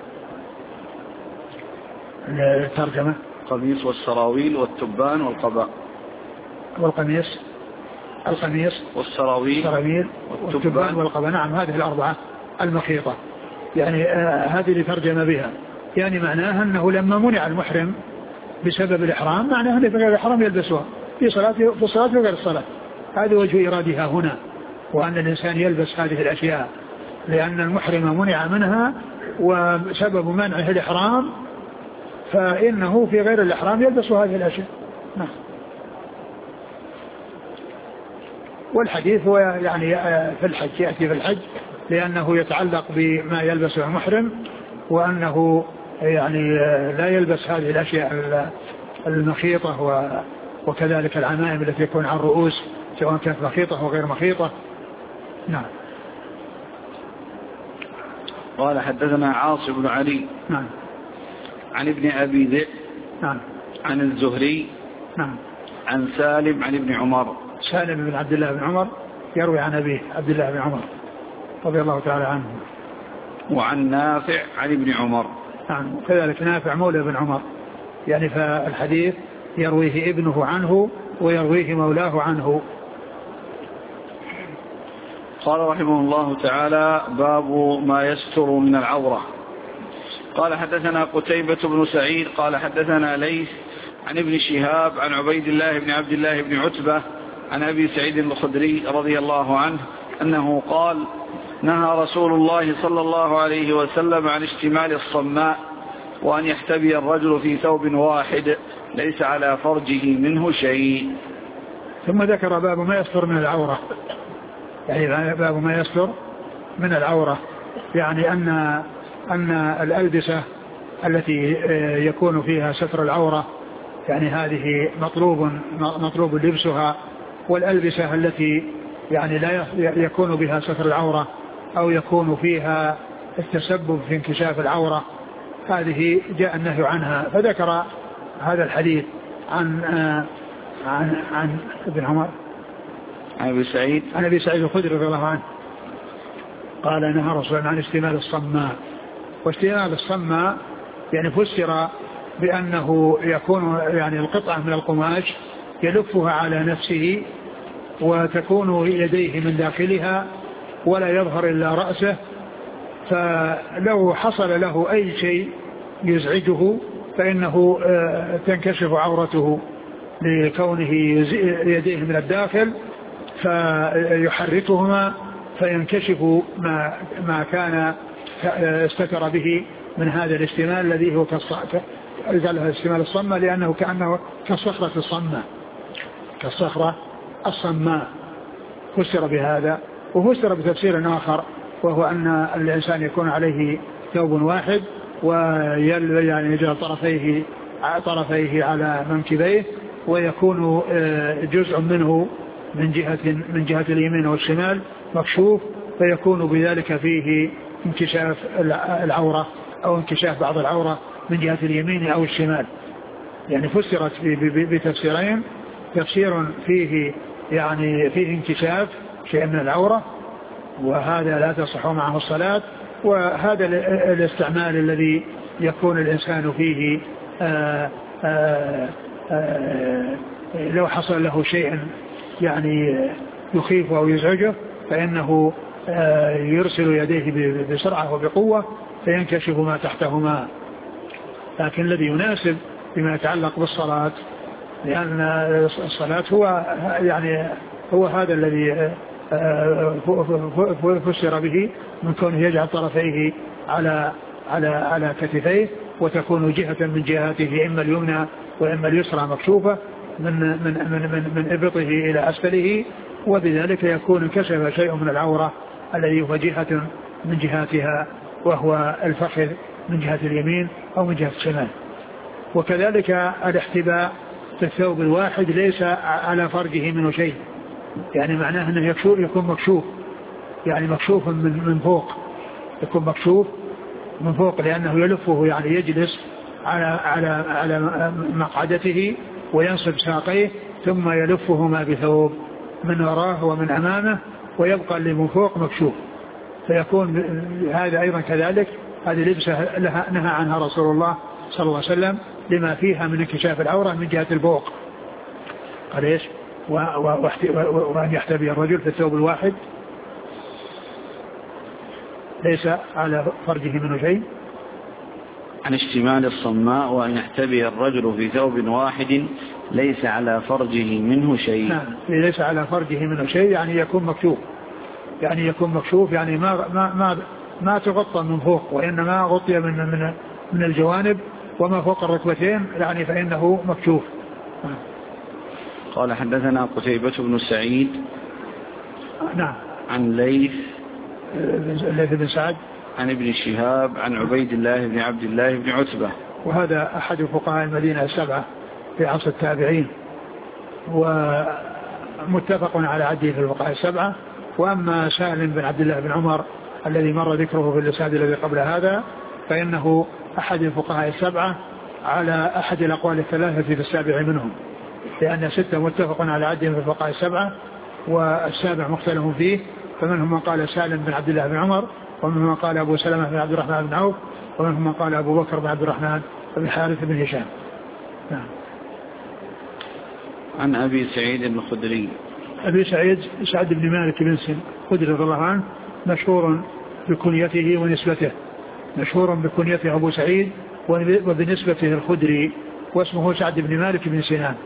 الترجمة القميص والسراويل والتبان والقباء والقميص القميص والسراويل السراويل والتبان والقباء. نعم، هذه الأربعة المخيطة، يعني آه هذه اللي ترجم بها، يعني معناها أنه لما منع المحرم بسبب الإحرام معناه أنه في غير الإحرام يلبسها في صلاة في الصلاة وغير الصلاة. هذا وجه إرادها هنا، وأن الإنسان يلبس هذه الأشياء لأن المحرم منع منها، وسبب منعه الإحرام فإنه في غير الإحرام يلبس هذه الأشياء. نعم. والحديث هو يعني في الحج، يأتي في الحج لأنه يتعلق بما يلبسه المحرم، وأنه يعني لا يلبس هذه الأشياء المخيطة وكذلك العمائم التي تكون على الرؤوس سواء كانت مخيطة وغير مخيطة. نعم. قال حدثنا عاصم بن علي نعم عن ابن أبي ذئب نعم عن الزهري نعم عن سالم عن ابن عمر. سالم بن عبد الله بن عمر يروي عن أبيه عبد الله بن عمر رضي الله تعالى عنه. وعن نافع عن ابن عمر. نعم، كذلك نافع مولى بن عمر، يعني فالحديث يرويه ابنه عنه ويرويه مولاه عنه. قال رحمه الله تعالى باب ما يستر من العورة. قال حدثنا قتيبة بن سعيد قال حدثنا ليث عن ابن شهاب عن عبيد الله بن عبد الله بن عتبة عن أبي سعيد الخدري رضي الله عنه أنه قال نهى رسول الله صلى الله عليه وسلم عن اشتمال الصماء وأن يحتبي الرجل في ثوب واحد ليس على فرجه منه شيء. ثم ذكر باب ما يستر من العورة، يعني باب ما يستر من العورة، يعني أن أن الألبسة التي يكون فيها ستر العورة يعني هذه مطلوب مطلوب لبسها، والألبسة التي يعني لا يكون بها ستر العورة أو يكون فيها التسبب في انكشاف العورة هذه جاء النهي عنها. فذكر هذا الحديث عن عن عن ابن عمر عن أبي سعيد عن أبي سعيد الخدري رضي الله عنه قال نهى رسول الله عن استعمال الصماء. واستعمال الصماء يعني فسر بأنه يكون يعني القطعة من القماش يلفها على نفسه وتكون يديه من داخلها ولا يظهر إلا رأسه، فلو حصل له أي شيء يزعجه فإنه تنكشف عورته لكونه يديه من الداخل فيحركهما فينكشف ما, ما كان استتر به من هذا الاستعمال الذي هو الاستعمال الصماء، لأنه كأنه كالصخرة الصماء كالصخرة الصماء فسر بهذا. وفسر بتفسير آخر وهو أن الإنسان يكون عليه ثوب واحد ويعني يجعل طرفيه طرفيه على منكبيه ويكون جزء منه من جهة من جهة اليمين والشمال مكشوف، فيكون بذلك فيه انكشاف العورة أو انكشاف بعض العورة من جهة اليمين أو الشمال. يعني فسرت بتفسيرين، تفسير فيه يعني فيه انكشاف شيء من العورة وهذا لا تصح معه الصلاة، وهذا الاستعمال الذي يكون الإنسان فيه آآ آآ آآ لو حصل له شيء يعني يخيف أو يزعجه فإنه يرسل يديه بسرعة وبقوة فينكشف ما تحتهما. لكن الذي يناسب بما يتعلق بالصلاة، لأن الصلاة هو يعني هو هذا الذي فسر به من كونه يجعل طرفيه على على على كتفيه وتكون جهة من جهاته إما اليمنى وإما اليسرى مكشوفة من من من من, من إبطه إلى أسفله، وبذلك يكون انكشف شيء من العورة الذي هو جهة من جهاتها وهو الفخذ من جهة اليمين أو من جهة الشمال. وكذلك الاحتباء في الثوب الواحد ليس على فرجه منه شيء، يعني معناه أنه يكشوف يكون مكشوف، يعني مكشوف من من فوق، يكون مكشوف من فوق لأنه يلفه يعني يجلس على على على مقعدته وينصب ساقيه ثم يلفهما بثوب من وراه ومن أمامه ويبقى اللي من فوق مكشوف، فيكون هذا أيضا كذلك. هذه لبسة لها نهى عنها رسول الله صلى الله عليه وسلم لما فيها من انكشاف العورة من جهة الفوق. قال إيش؟ وأن يحتبي الرجل في الثوب الواحد ليس على فرجه منه شيء. عن اشتمال الصماء وأن يحتبي الرجل في ثوب واحد ليس على فرجه منه شيء. نعم، ليس على فرجه منه شيء يعني يكون مكشوف، يعني يكون مكشوف يعني ما ما ما ما تغطى من فوق وإنما غطي من من من الجوانب وما فوق الركبتين يعني فإنه مكشوف. قال حدثنا قتيبة بن سعيد نعم عن ليث ليث بن سعد عن ابن شهاب عن عبيد الله بن عبد الله بن عتبة، وهذا أحد فقهاء المدينة السبعة في عصر التابعين ومتفق على عده في الفقهاء السبعة. وأما سالم بن عبد الله بن عمر الذي مر ذكره في الإسناد الذي قبل هذا فإنه أحد الفقهاء السبعة على أحد الأقوال الثلاثة في السابع منهم، لأن ستة متفق على عدهم في الفقهاء السبعة والسابع مختلف فيه، فمنهم من قال سالم بن عبد الله بن عمر، ومنهم من قال أبو سلمة بن عبد الرحمن بن عوف، ومنهم من قال أبو بكر بن عبد الرحمن بن حارث بن هشام. نعم. عن أبي سعيد الخدري أبي سعيد سعد بن مالك بن سن خدري رضي الله عنه مشهور بكنيته ونسبته، مشهور بكنيته أبو سعيد وبنسبته الخدري، واسمه سعد بن مالك بن سنان.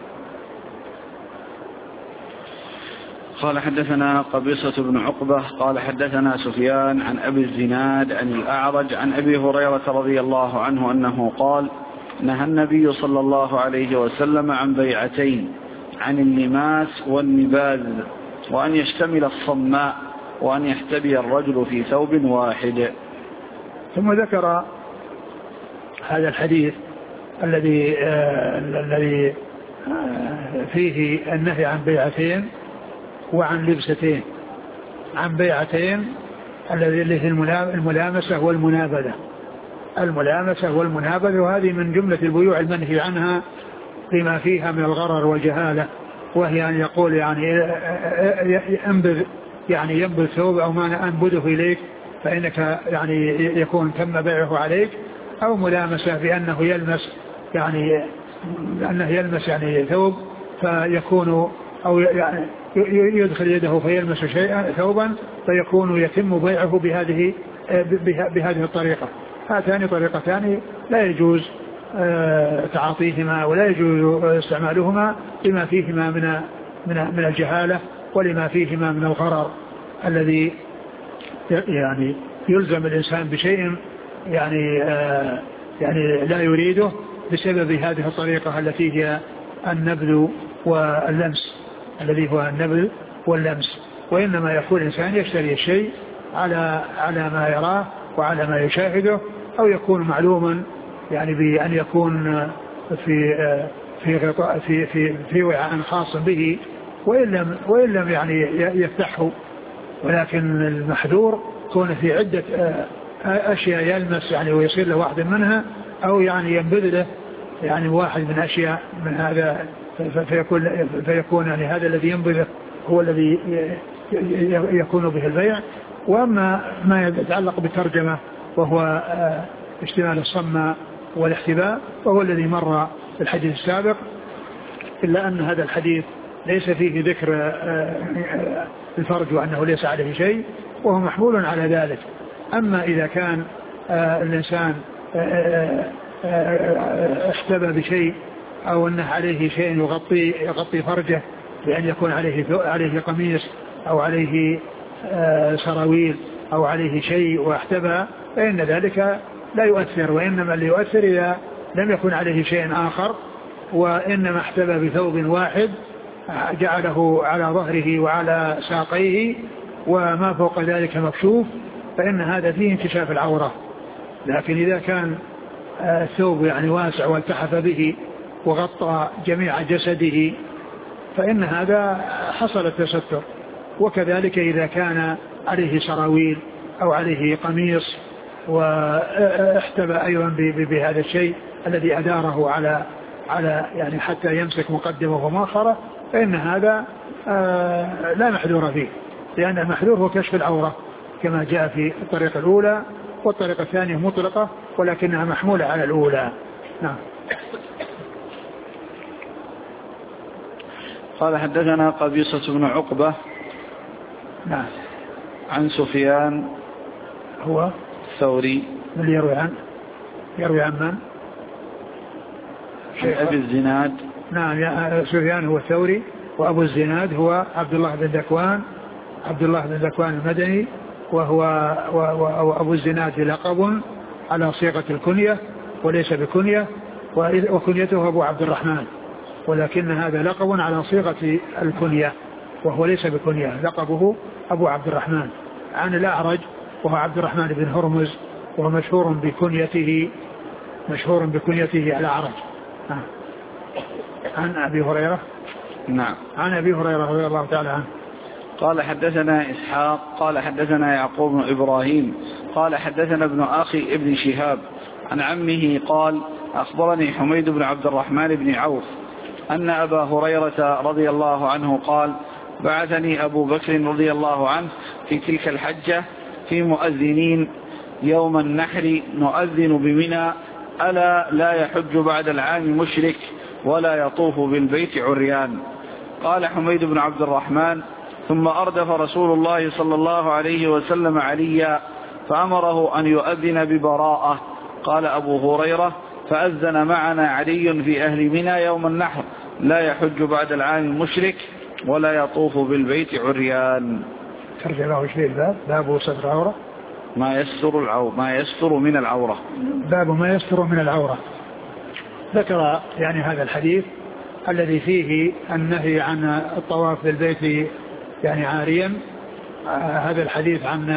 قال حدثنا قبيصة بن عقبة قال حدثنا سفيان عن أبي الزناد عن الأعرج عن أبي هريرة رضي الله عنه أنه قال: نهى النبي صلى الله عليه وسلم عن بيعتين، عن اللماس والنباذ، وأن يشتمل الصماء، وأن يحتبي الرجل في ثوب واحد. ثم ذكر هذا الحديث الذي آه الذي آه فيه النهي عن بيعتين وعن لبستين، عن بيعتين الذي هي الملامسة والمنابذة، الملامسة والمنابذة، وهذه من جملة البيوع المنهي عنها لما فيها من الغرر والجهالة، وهي أن يقول يعني انبذ يعني ينبذ ثوب أو ما أنبذه إليك فإنك يعني يكون تم بيعه عليك، أو ملامسة بأنه يلمس يعني أنه يلمس يعني ثوب فيكون أو يعني يدخل يده فيلمس شيئا ثوبا فيكون يتم بيعه بهذه بهذه الطريقة. هاتان طريقتان لا يجوز تعاطيهما ولا يجوز استعمالهما لما فيهما من من من الجهالة ولما فيهما من الغرر الذي يعني يلزم الإنسان بشيء يعني يعني لا يريده بسبب هذه الطريقة التي هي النبذ واللمس، الذي هو النبذ واللمس. وإنما يكون الإنسان يشتري الشيء على على ما يراه وعلى ما يشاهده، أو يكون معلوما يعني بأن يكون في في غطاء في في في وعاء خاص به، وإن لم وإن لم يعني يفتحه. ولكن المحذور كون في عدة أشياء يلمس يعني ويصير له واحد منها، أو يعني ينبذ له يعني واحد من أشياء من هذا، فيكون فيكون يعني هذا الذي ينبذه هو الذي يكون به البيع. وأما ما يتعلق بالترجمة وهو اشتمال الصمة والاحتباء وهو الذي مر في الحديث السابق، إلا أن هذا الحديث ليس فيه ذكر الفرج وأنه ليس عليه شيء، وهو محمول على ذلك. أما إذا كان الإنسان احتبى بشيء أو أنه عليه شيء يغطي يغطي فرجه بأن يكون عليه عليه قميص أو عليه سراويل أو عليه شيء واحتبى، فإن ذلك لا يؤثر. وإنما اللي يؤثر إذا لم يكن عليه شيء آخر، وإنما احتبى بثوب واحد جعله على ظهره وعلى ساقيه وما فوق ذلك مكشوف، فإن هذا فيه انكشاف العورة. لكن إذا كان الثوب يعني واسع والتحف به وغطى جميع جسده فإن هذا حصل التستر. وكذلك إذا كان عليه سراويل أو عليه قميص واحتبى أيضا بهذا الشيء الذي أداره على على يعني حتى يمسك مقدمه ومؤخره، فإن هذا لا محذور فيه، لأن المحذور هو كشف العورة كما جاء في الطريقة الأولى، والطريقة الثانية مطلقة ولكنها محمولة على الأولى. نعم. قال حدثنا قبيصة بن عقبة نعم عن سفيان هو الثوري من يروي عنه يروي عن من؟ عن أبي الزناد. نعم سفيان هو الثوري، وأبو الزناد هو عبد الله بن ذكوان عبد الله بن ذكوان المدني، وهو وأبو الزناد لقب على صيغة الكنية وليس بكنية، وكنيته أبو عبد الرحمن، ولكن هذا لقب على صيغة الكنية وهو ليس بكنية، لقبه أبو عبد الرحمن. عن الأعرج وهو عبد الرحمن بن هرمز، وهو مشهور بكنيته مشهور بكنيته الأعرج. عن أبي هريرة نعم عن أبي هريرة رضي الله تعالى عنه قال حدثنا إسحاق قال حدثنا يعقوب بن إبراهيم قال حدثنا ابن أخي ابن شهاب عن عمه قال أخبرني حميد بن عبد الرحمن بن عوف أن أبا هريرة رضي الله عنه قال بعثني أبو بكر رضي الله عنه في تلك الحجة في مؤذنين يوم النحر نؤذن بمنى ألا لا يحج بعد العام مشرك ولا يطوف بالبيت عريان. قال حميد بن عبد الرحمن ثم أردف رسول الله صلى الله عليه وسلم عليا فأمره أن يؤذن ببراءة. قال أبو هريرة فأذن معنا علي في أهل منى يوم النحر لا يحج بعد العام مشرك ولا يطوف بالبيت عريان. ترجع له شيء الباب باب ستر عورة ما يستر العورة ما يستر من العورة باب ما يستر من العورة. ذكر يعني هذا الحديث الذي فيه النهي عن الطواف بالبيت يعني عاريا. هذا الحديث عن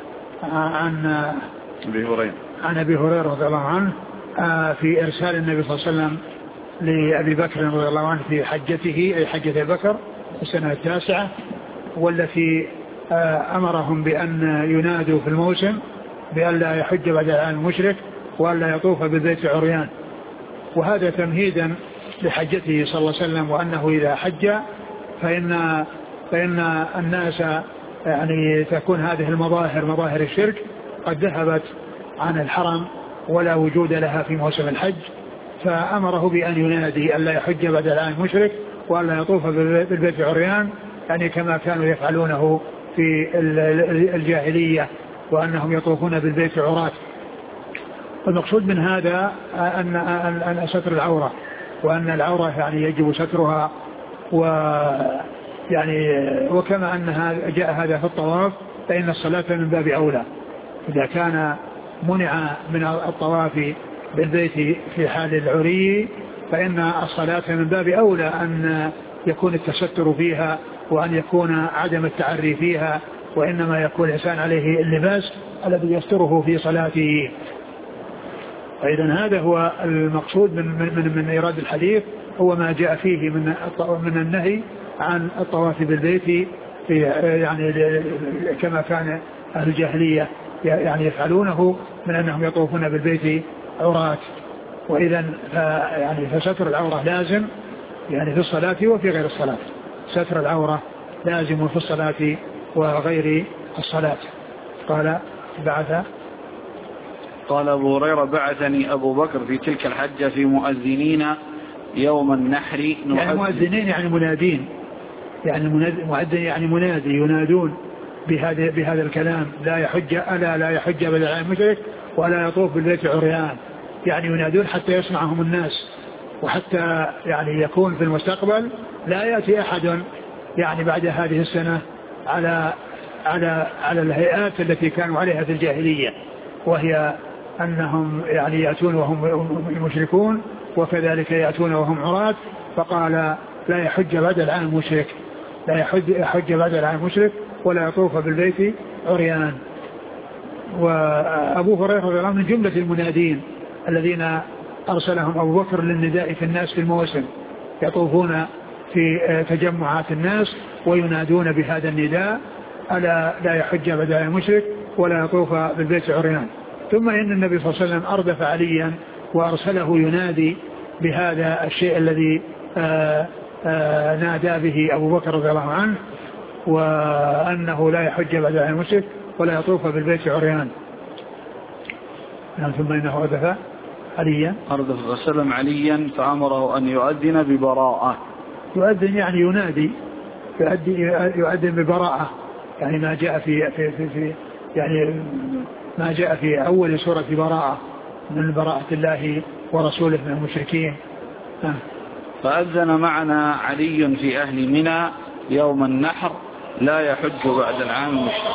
عن أبي هريرة عن أبي هريرة رضي الله عنه في إرسال النبي صلى الله عليه وسلم لأبي بكر رضي الله عنه في حجته أي حجة أبي بكر السنة التاسعة، والتي أمرهم بأن ينادوا في الموسم بأن لا يحج بعد العام المشرك وأن لا يطوف بالبيت عريان. وهذا تمهيدا لحجته صلى الله عليه وسلم، وأنه إذا حج فإن فإن الناس يعني تكون هذه المظاهر مظاهر الشرك قد ذهبت عن الحرم ولا وجود لها في موسم الحج، فأمره بأن ينادي أن لا يحج بعد العام المشرك وأن لا يطوف بالبيت عريان، يعني كما كانوا يفعلونه في الجاهلية وأنهم يطوفون بالبيت عراة. المقصود من هذا أن أن ستر العورة، وأن العورة يعني يجب سترها، و يعني وكما أنها جاء هذا في الطواف فإن الصلاة من باب أولى. إذا كان منع من الطواف بالبيت في حال العري فإن الصلاة من باب أولى أن يكون التستر فيها وأن يكون عدم التعري فيها، وإنما يكون الإنسان عليه اللباس الذي يستره في صلاته. فإذا هذا هو المقصود من من من إيراد الحديث، هو ما جاء فيه من من النهي عن الطواف بالبيت في يعني كما كان أهل الجاهلية يعني يفعلونه من أنهم يطوفون بالبيت عراة. وإذا يعني فستر العورة لازم يعني في الصلاة وفي غير الصلاة، ستر العورة لازم في الصلاة وغير الصلاة. قال بعث قال أبو هريرة بعثني أبو بكر في تلك الحجة في مؤذنين يوم النحر. يعني مؤذنين يعني منادين، يعني مؤذن يعني منادي ينادون بهذا بهذا الكلام لا يحج ألا لا يحج بعد العام المشرك ولا يطوف بالبيت عريان، يعني ينادون حتى يسمعهم الناس، وحتى يعني يكون في المستقبل لا يأتي أحد يعني بعد هذه السنة على على على الهيئات التي كانوا عليها في الجاهلية، وهي أنهم يعني يأتون وهم مشركون وكذلك يأتون وهم عراة. فقال لا يحج بعد العام مشرك، لا يحج, يحج بعد العام مشرك ولا يطوف بالبيت عريان. وأبو هريرة رضي الله عنه من جملة المنادين الذين أرسلهم أبو بكر للنداء في الناس في الموسم، يطوفون في تجمعات الناس وينادون بهذا النداء ألا لا يحج بعد العام مشرك ولا يطوف بالبيت عريان. ثم إن النبي صلى الله عليه وسلم أردف عليا وأرسله ينادي بهذا الشيء الذي آآ آآ نادى به أبو بكر رضي الله عنه، وأنه لا يحج بعد العام مشرك ولا يطوف بالبيت عريان. ثم إنه أردف عليا أردف وسلم عليا فأمره أن يؤذن ببراءة. يؤذن يعني ينادي، يؤذن ببراءة، يعني ما جاء في, في, في, في يعني ما جاء في أول سورة براءة من براءة الله ورسوله من المشركين. فأذن معنا علي في أهل منى يوم النحر لا يحج بعد العام المشرك.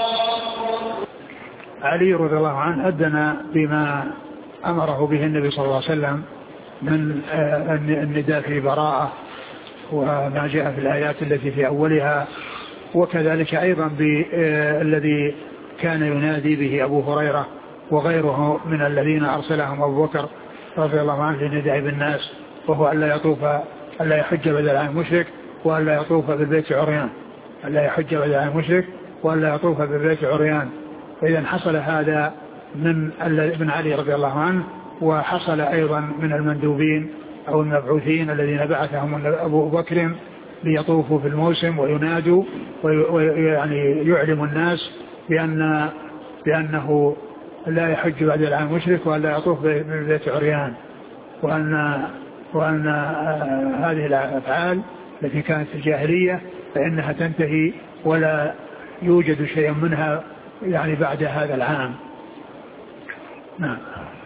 علي رضي الله عنه أذن بما أمره به النبي صلى الله عليه وسلم من النداء في براءة وما جاء في الآيات التي في أولها، وكذلك أيضا بالذي كان ينادي به أبو هريرة وغيره من الذين أرسلهم أبو بكر رضي الله عنه للنداء بالناس، وهو ألا يطوف ألا يحج بعد العام مشرك وألا يطوف بالبيت عريان، ألا يحج بعد العام مشرك وألا يطوف بالبيت عريان. فإذا حصل هذا من من علي رضي الله عنه، وحصل أيضا من المندوبين أو المبعوثين الذين بعثهم أبو بكر ليطوفوا في الموسم وينادوا ويعني يعلم الناس بأن بأنه لا يحج بعد العام مشرك ولا يطوف بالبيت عريان، وأن وأن هذه الأفعال التي كانت في الجاهلية فإنها تنتهي ولا يوجد شيء منها يعني بعد هذا العام. نعم.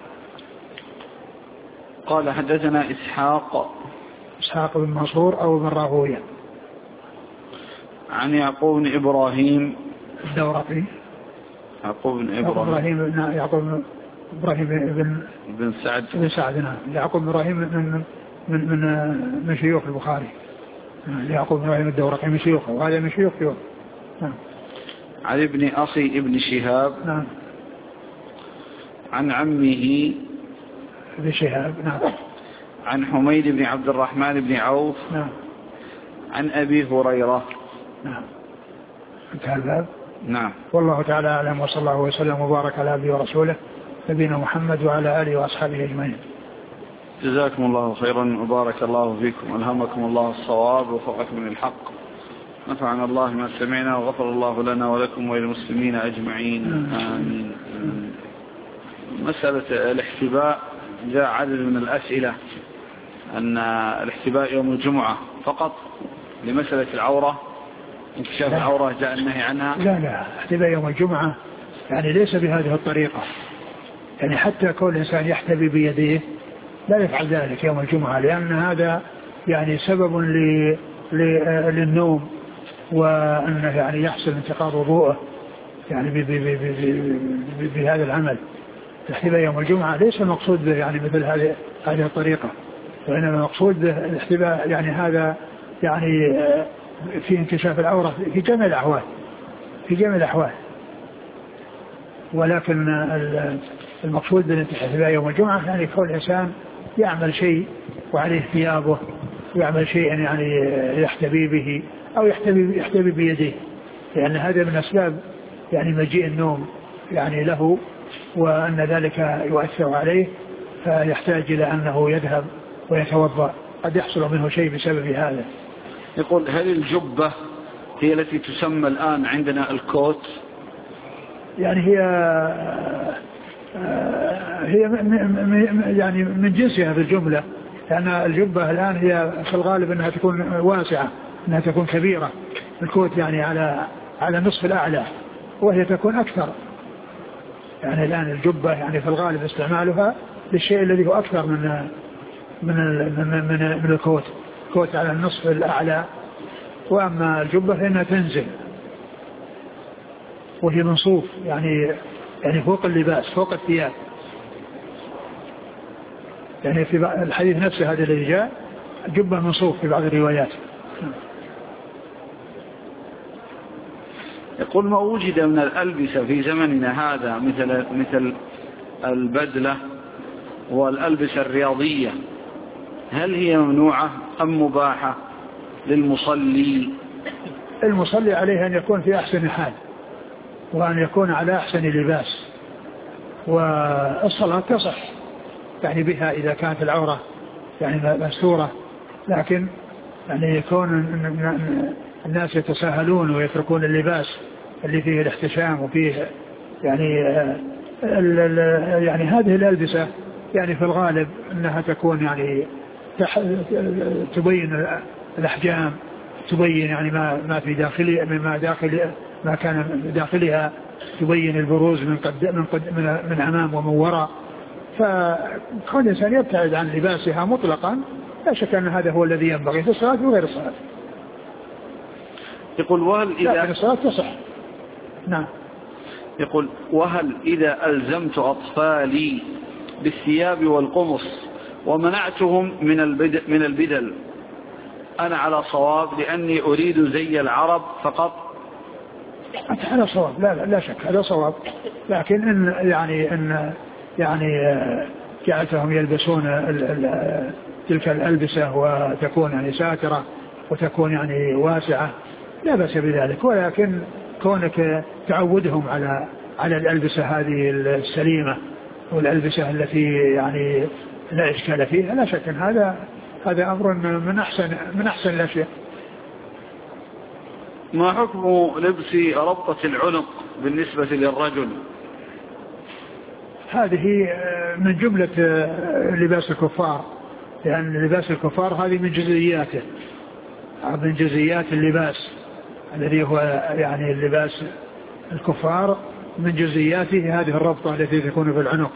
قال حدثنا إسحاق إسحاق بن منصور أو بن راهويه عن يعقوب بن إبراهيم الدورقي. يعقوب بن إبراهيم يعقوب بن إبراهيم بن بن سعد بن سعد. نعم. يعقوب بن إبراهيم بن من من من شيوخ البخاري، يعقوب بن إبراهيم الدورقي من شيوخه، وهذا من شيوخ شيوخ. نعم. عن ابن أخي ابن شهاب. نعم. عن عمه ابن شهاب. نعم. عن حميد بن عبد الرحمن بن عوف. نعم. عن أبي هريرة. نعم. انتهى الباب. نعم. والله تعالى أعلم، وصلى الله وسلم وبارك على عبده ورسوله نبينا محمد وعلى آله وأصحابه أجمعين. جزاكم الله خيرا وبارك الله فيكم، ألهمكم الله الصواب ووفقكم للحق، نفعنا الله ما سمعنا وغفر الله لنا ولكم وللمسلمين أجمعين، آمين. مسألة الاحتباء جاء عدد من الأسئلة أن الاحتباء يوم الجمعة فقط لمسألة العورة، انكشاف العورة جاء النهي عنها. لا لا، احتباء يوم الجمعة يعني ليس بهذه الطريقة، يعني حتى كل إنسان يحتبي بيديه لا يفعل ذلك يوم الجمعة، لأن هذا يعني سبب ل... ل... للنوم، وأنه يعني يحصل انتقاض وضوءه يعني ب... ب... ب... ب... ب... بهذا العمل. الاحتباء يوم الجمعة ليس المقصود به يعني مثل هذه هذه الطريقة، وإنما المقصود به الاحتباء يعني هذا يعني في انكشاف العورة في جميع الأحوال، في جميع الأحوال. ولكن المقصود بالاحتباء يوم الجمعة يعني كل إنسان يعمل شيء وعليه ثيابه، ويعمل شيء يعني يحتبي به أو يحتبي يحتبي بيديه، لأن هذا من أسباب يعني مجيء النوم يعني له، وأن ذلك يؤثر عليه فيحتاج إلى أنه يذهب ويتوضأ، قد يحصل منه شيء بسبب هذا. يقول هل الجبة هي التي تسمى الآن عندنا الكوت؟ يعني هي هي يعني من جنسها في الجملة، لأن الجبة الآن هي في الغالب أنها تكون واسعة، أنها تكون كبيرة. الكوت يعني على على نصف الأعلى، وهي تكون أكثر. يعني الآن الجبة يعني في الغالب استعمالها للشيء الذي هو أكثر من من من من, من الكوت. الكوت على النصف الأعلى، وأما الجبة فإنها تنزل وهي من صوف، يعني يعني فوق اللباس، فوق الثياب. يعني في الحديث نفسه هذا الذي جاء جبة من صوف في بعض الروايات. يقول ما وجد من الألبسة في زمننا هذا مثل مثل البدلة والألبسة الرياضية، هل هي ممنوعة أم مباحة للمصلي؟ المصلي عليه أن يكون في أحسن حال، وأن يكون على أحسن لباس، والصلاة تصح يعني بها إذا كانت العورة يعني مستورة، لكن يعني يكون الناس يتساهلون ويتركون اللباس اللي فيه الاحتشام وفيه يعني يعني هذه الألبسة يعني في الغالب أنها تكون يعني تبين الأحجام، تبين يعني ما ما في داخل مما داخل ما كان داخلها، تبين البروز من قد من قد من, من أمام ومن وراء. فكل الإنسان يبتعد عن لباسها مطلقا، لا شك أن هذا هو الذي ينبغي في الصلاة وغير الصلاة. يقول وهل إذا الصلاة تصح. نعم. يقول وهل إذا ألزمت أطفالي بالثياب والقمص ومنعتهم من البدل, من البدل أنا على صواب لأني أريد زي العرب فقط؟ أنت على صواب، لا لا, لا شك هذا صواب، لكن إن يعني إن يعني جعلتهم يلبسون ال ال تلك الألبسة وتكون يعني ساترة وتكون يعني واسعة لا بأس بذلك، ولكن كونك تعودهم على على الألبسة هذه السليمة والألبسة التي يعني لا إشكال فيها، لا شك أن هذا هذا أمر من أحسن من أحسن الأشياء. ما حكم لبس ربطة العنق بالنسبة للرجل؟ هذه من جملة لباس الكفار، لأن يعني لباس الكفار هذه من جزئياته، من جزئيات اللباس الذي هو يعني اللباس الكفار، من جزئياته هذه الربطة التي تكون في العنق،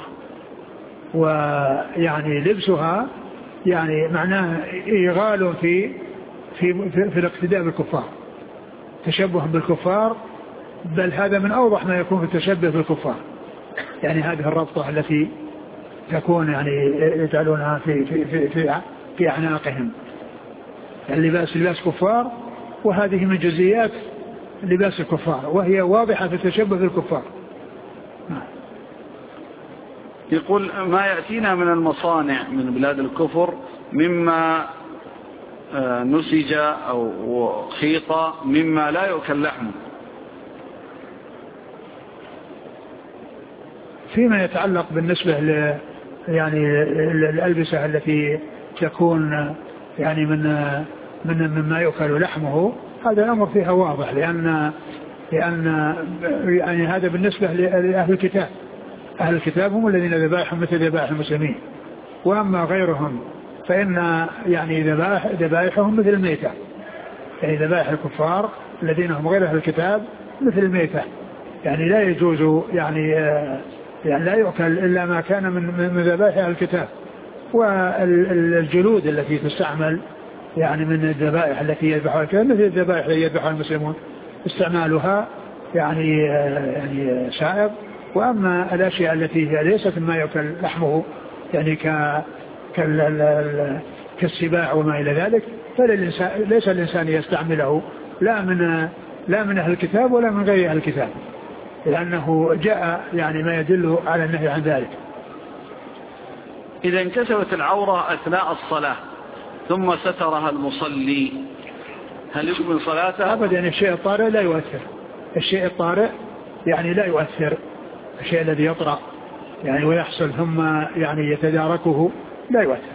ويعني لبسها يعني معناه إيغال في في في, في الاقتداء بالكفار، تشبه بالكفار، بل هذا من أوضح ما يكون في التشبه بالكفار. يعني هذه الربطة التي تكون يعني يجعلونها في في في في, في أعناقهم. اللباس لباس كفار، وهذه من جزئيات لباس الكفار، وهي واضحة في التشبه بالكفار. يقول ما يأتينا من المصانع من بلاد الكفر مما نسج أو خيط مما لا يؤكل لحمه، فيما يتعلق بالنسبة ل يعني الألبسة التي تكون يعني من من مما يؤكل لحمه، هذا الأمر فيها واضح، لأن لأن يعني هذا بالنسبة لأهل الكتاب. أهل الكتاب هم الذين ذبائحهم مثل ذبائح المسلمين، وأما غيرهم فإن يعني ذبائح ذبائحهم مثل الميتة، يعني ذبائح الكفار الذين هم غير أهل الكتاب مثل الميتة، يعني لا يجوز يعني يعني لا يؤكل إلا ما كان من من ذبائح أهل الكتاب. والجلود التي تستعمل يعني من الذبائح التي يذبحها الكتاب مثل الذبائح التي يذبحها المسلمون، استعمالها يعني يعني سائغ. وأما الأشياء التي هي ليست ما يؤكل لحمه يعني ك كالسباع وما إلى ذلك، فليس الإنسان يستعمله لا من لا من أهل الكتاب ولا من غير أهل الكتاب، لأنه جاء يعني ما يدل على النهي عن ذلك. إذا انكشفت العورة أثناء الصلاة ثم سترها المصلي هل يكمل صلاته؟ أبدا. يعني الشيء الطارئ لا يؤثر، الشيء الطارئ يعني لا يؤثر، الشيء الذي يطرأ يعني ويحصل ثم يعني يتداركه لا يؤثر.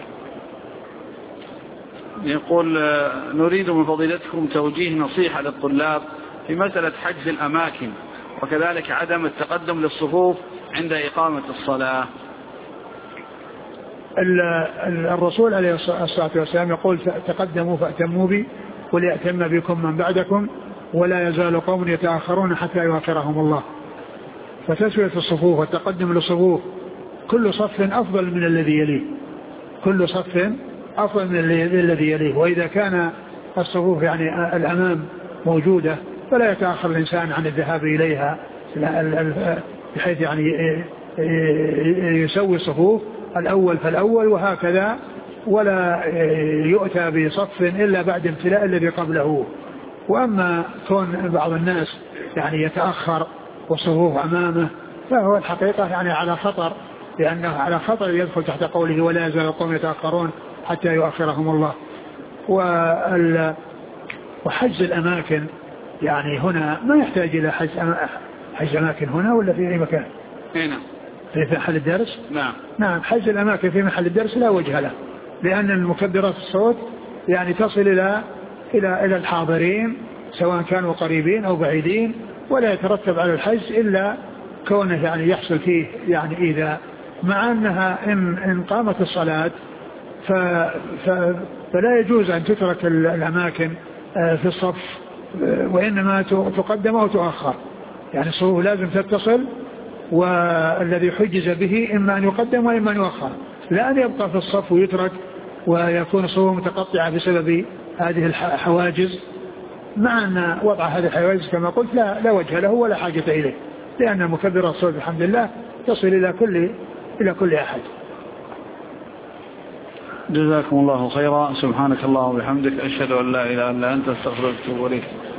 يقول نريد من فضيلتكم توجيه نصيحة للطلاب في مسألة حجز الأماكن وكذلك عدم التقدم للصفوف عند إقامة الصلاة. الرسول عليه الصلاة والسلام يقول تقدموا فأتموا بي وليأتم بكم من بعدكم ولا يزال قوم يتأخرون حتى يؤخرهم الله. فتسوية الصفوف والتقدم للصفوف كل صف أفضل من الذي يليه، كل صف أفضل من الذي يليه. وإذا كان الصفوف يعني الأمام موجودة فلا يتأخر الإنسان عن الذهاب إليها بحيث يعني يسوي الصفوف الأول فالأول وهكذا، ولا يؤتى بصف إلا بعد امتلاء الذي قبله. وأما كون بعض الناس يعني يتأخر والصفوف أمامه فهو الحقيقة يعني على خطر، لأنه على خطر يدخل تحت قوله ولا يزال القوم يتأخرون حتى يؤخرهم الله. وحجز الأماكن يعني هنا ما يحتاج إلى حجز أماكن هنا ولا في أي مكان؟ هنا في محل الدرس؟ نعم نعم. حجز الأماكن في محل الدرس لا وجه له، لأن المكبرات الصوت يعني تصل إلى إلى إلى الحاضرين سواء كانوا قريبين أو بعيدين، ولا يترتب على الحجز إلا كونه يعني يحصل فيه يعني إذا مع أنها إن, إن قامت الصلاة ف ف فلا يجوز أن تترك الأماكن في الصف، وإنما تقدم أو تؤخر، يعني الصفوف لازم تتصل، والذي حجز به إما أن يقدم وإما أن يؤخر، لا أن يبقى في الصف ويترك ويكون الصفوف متقطعة بسبب هذه الحواجز، مع أن وضع هذه الحواجز كما قلت لا, لا وجه له ولا حاجة إليه، لأن مكبر الصوت الحمد لله تصل إلى كل إلى كل أحد. جزاكم الله خيرا. سبحانك اللهم وبحمدك أشهد أن لا إله إلا أنت أستغفرك وأتوب إليك.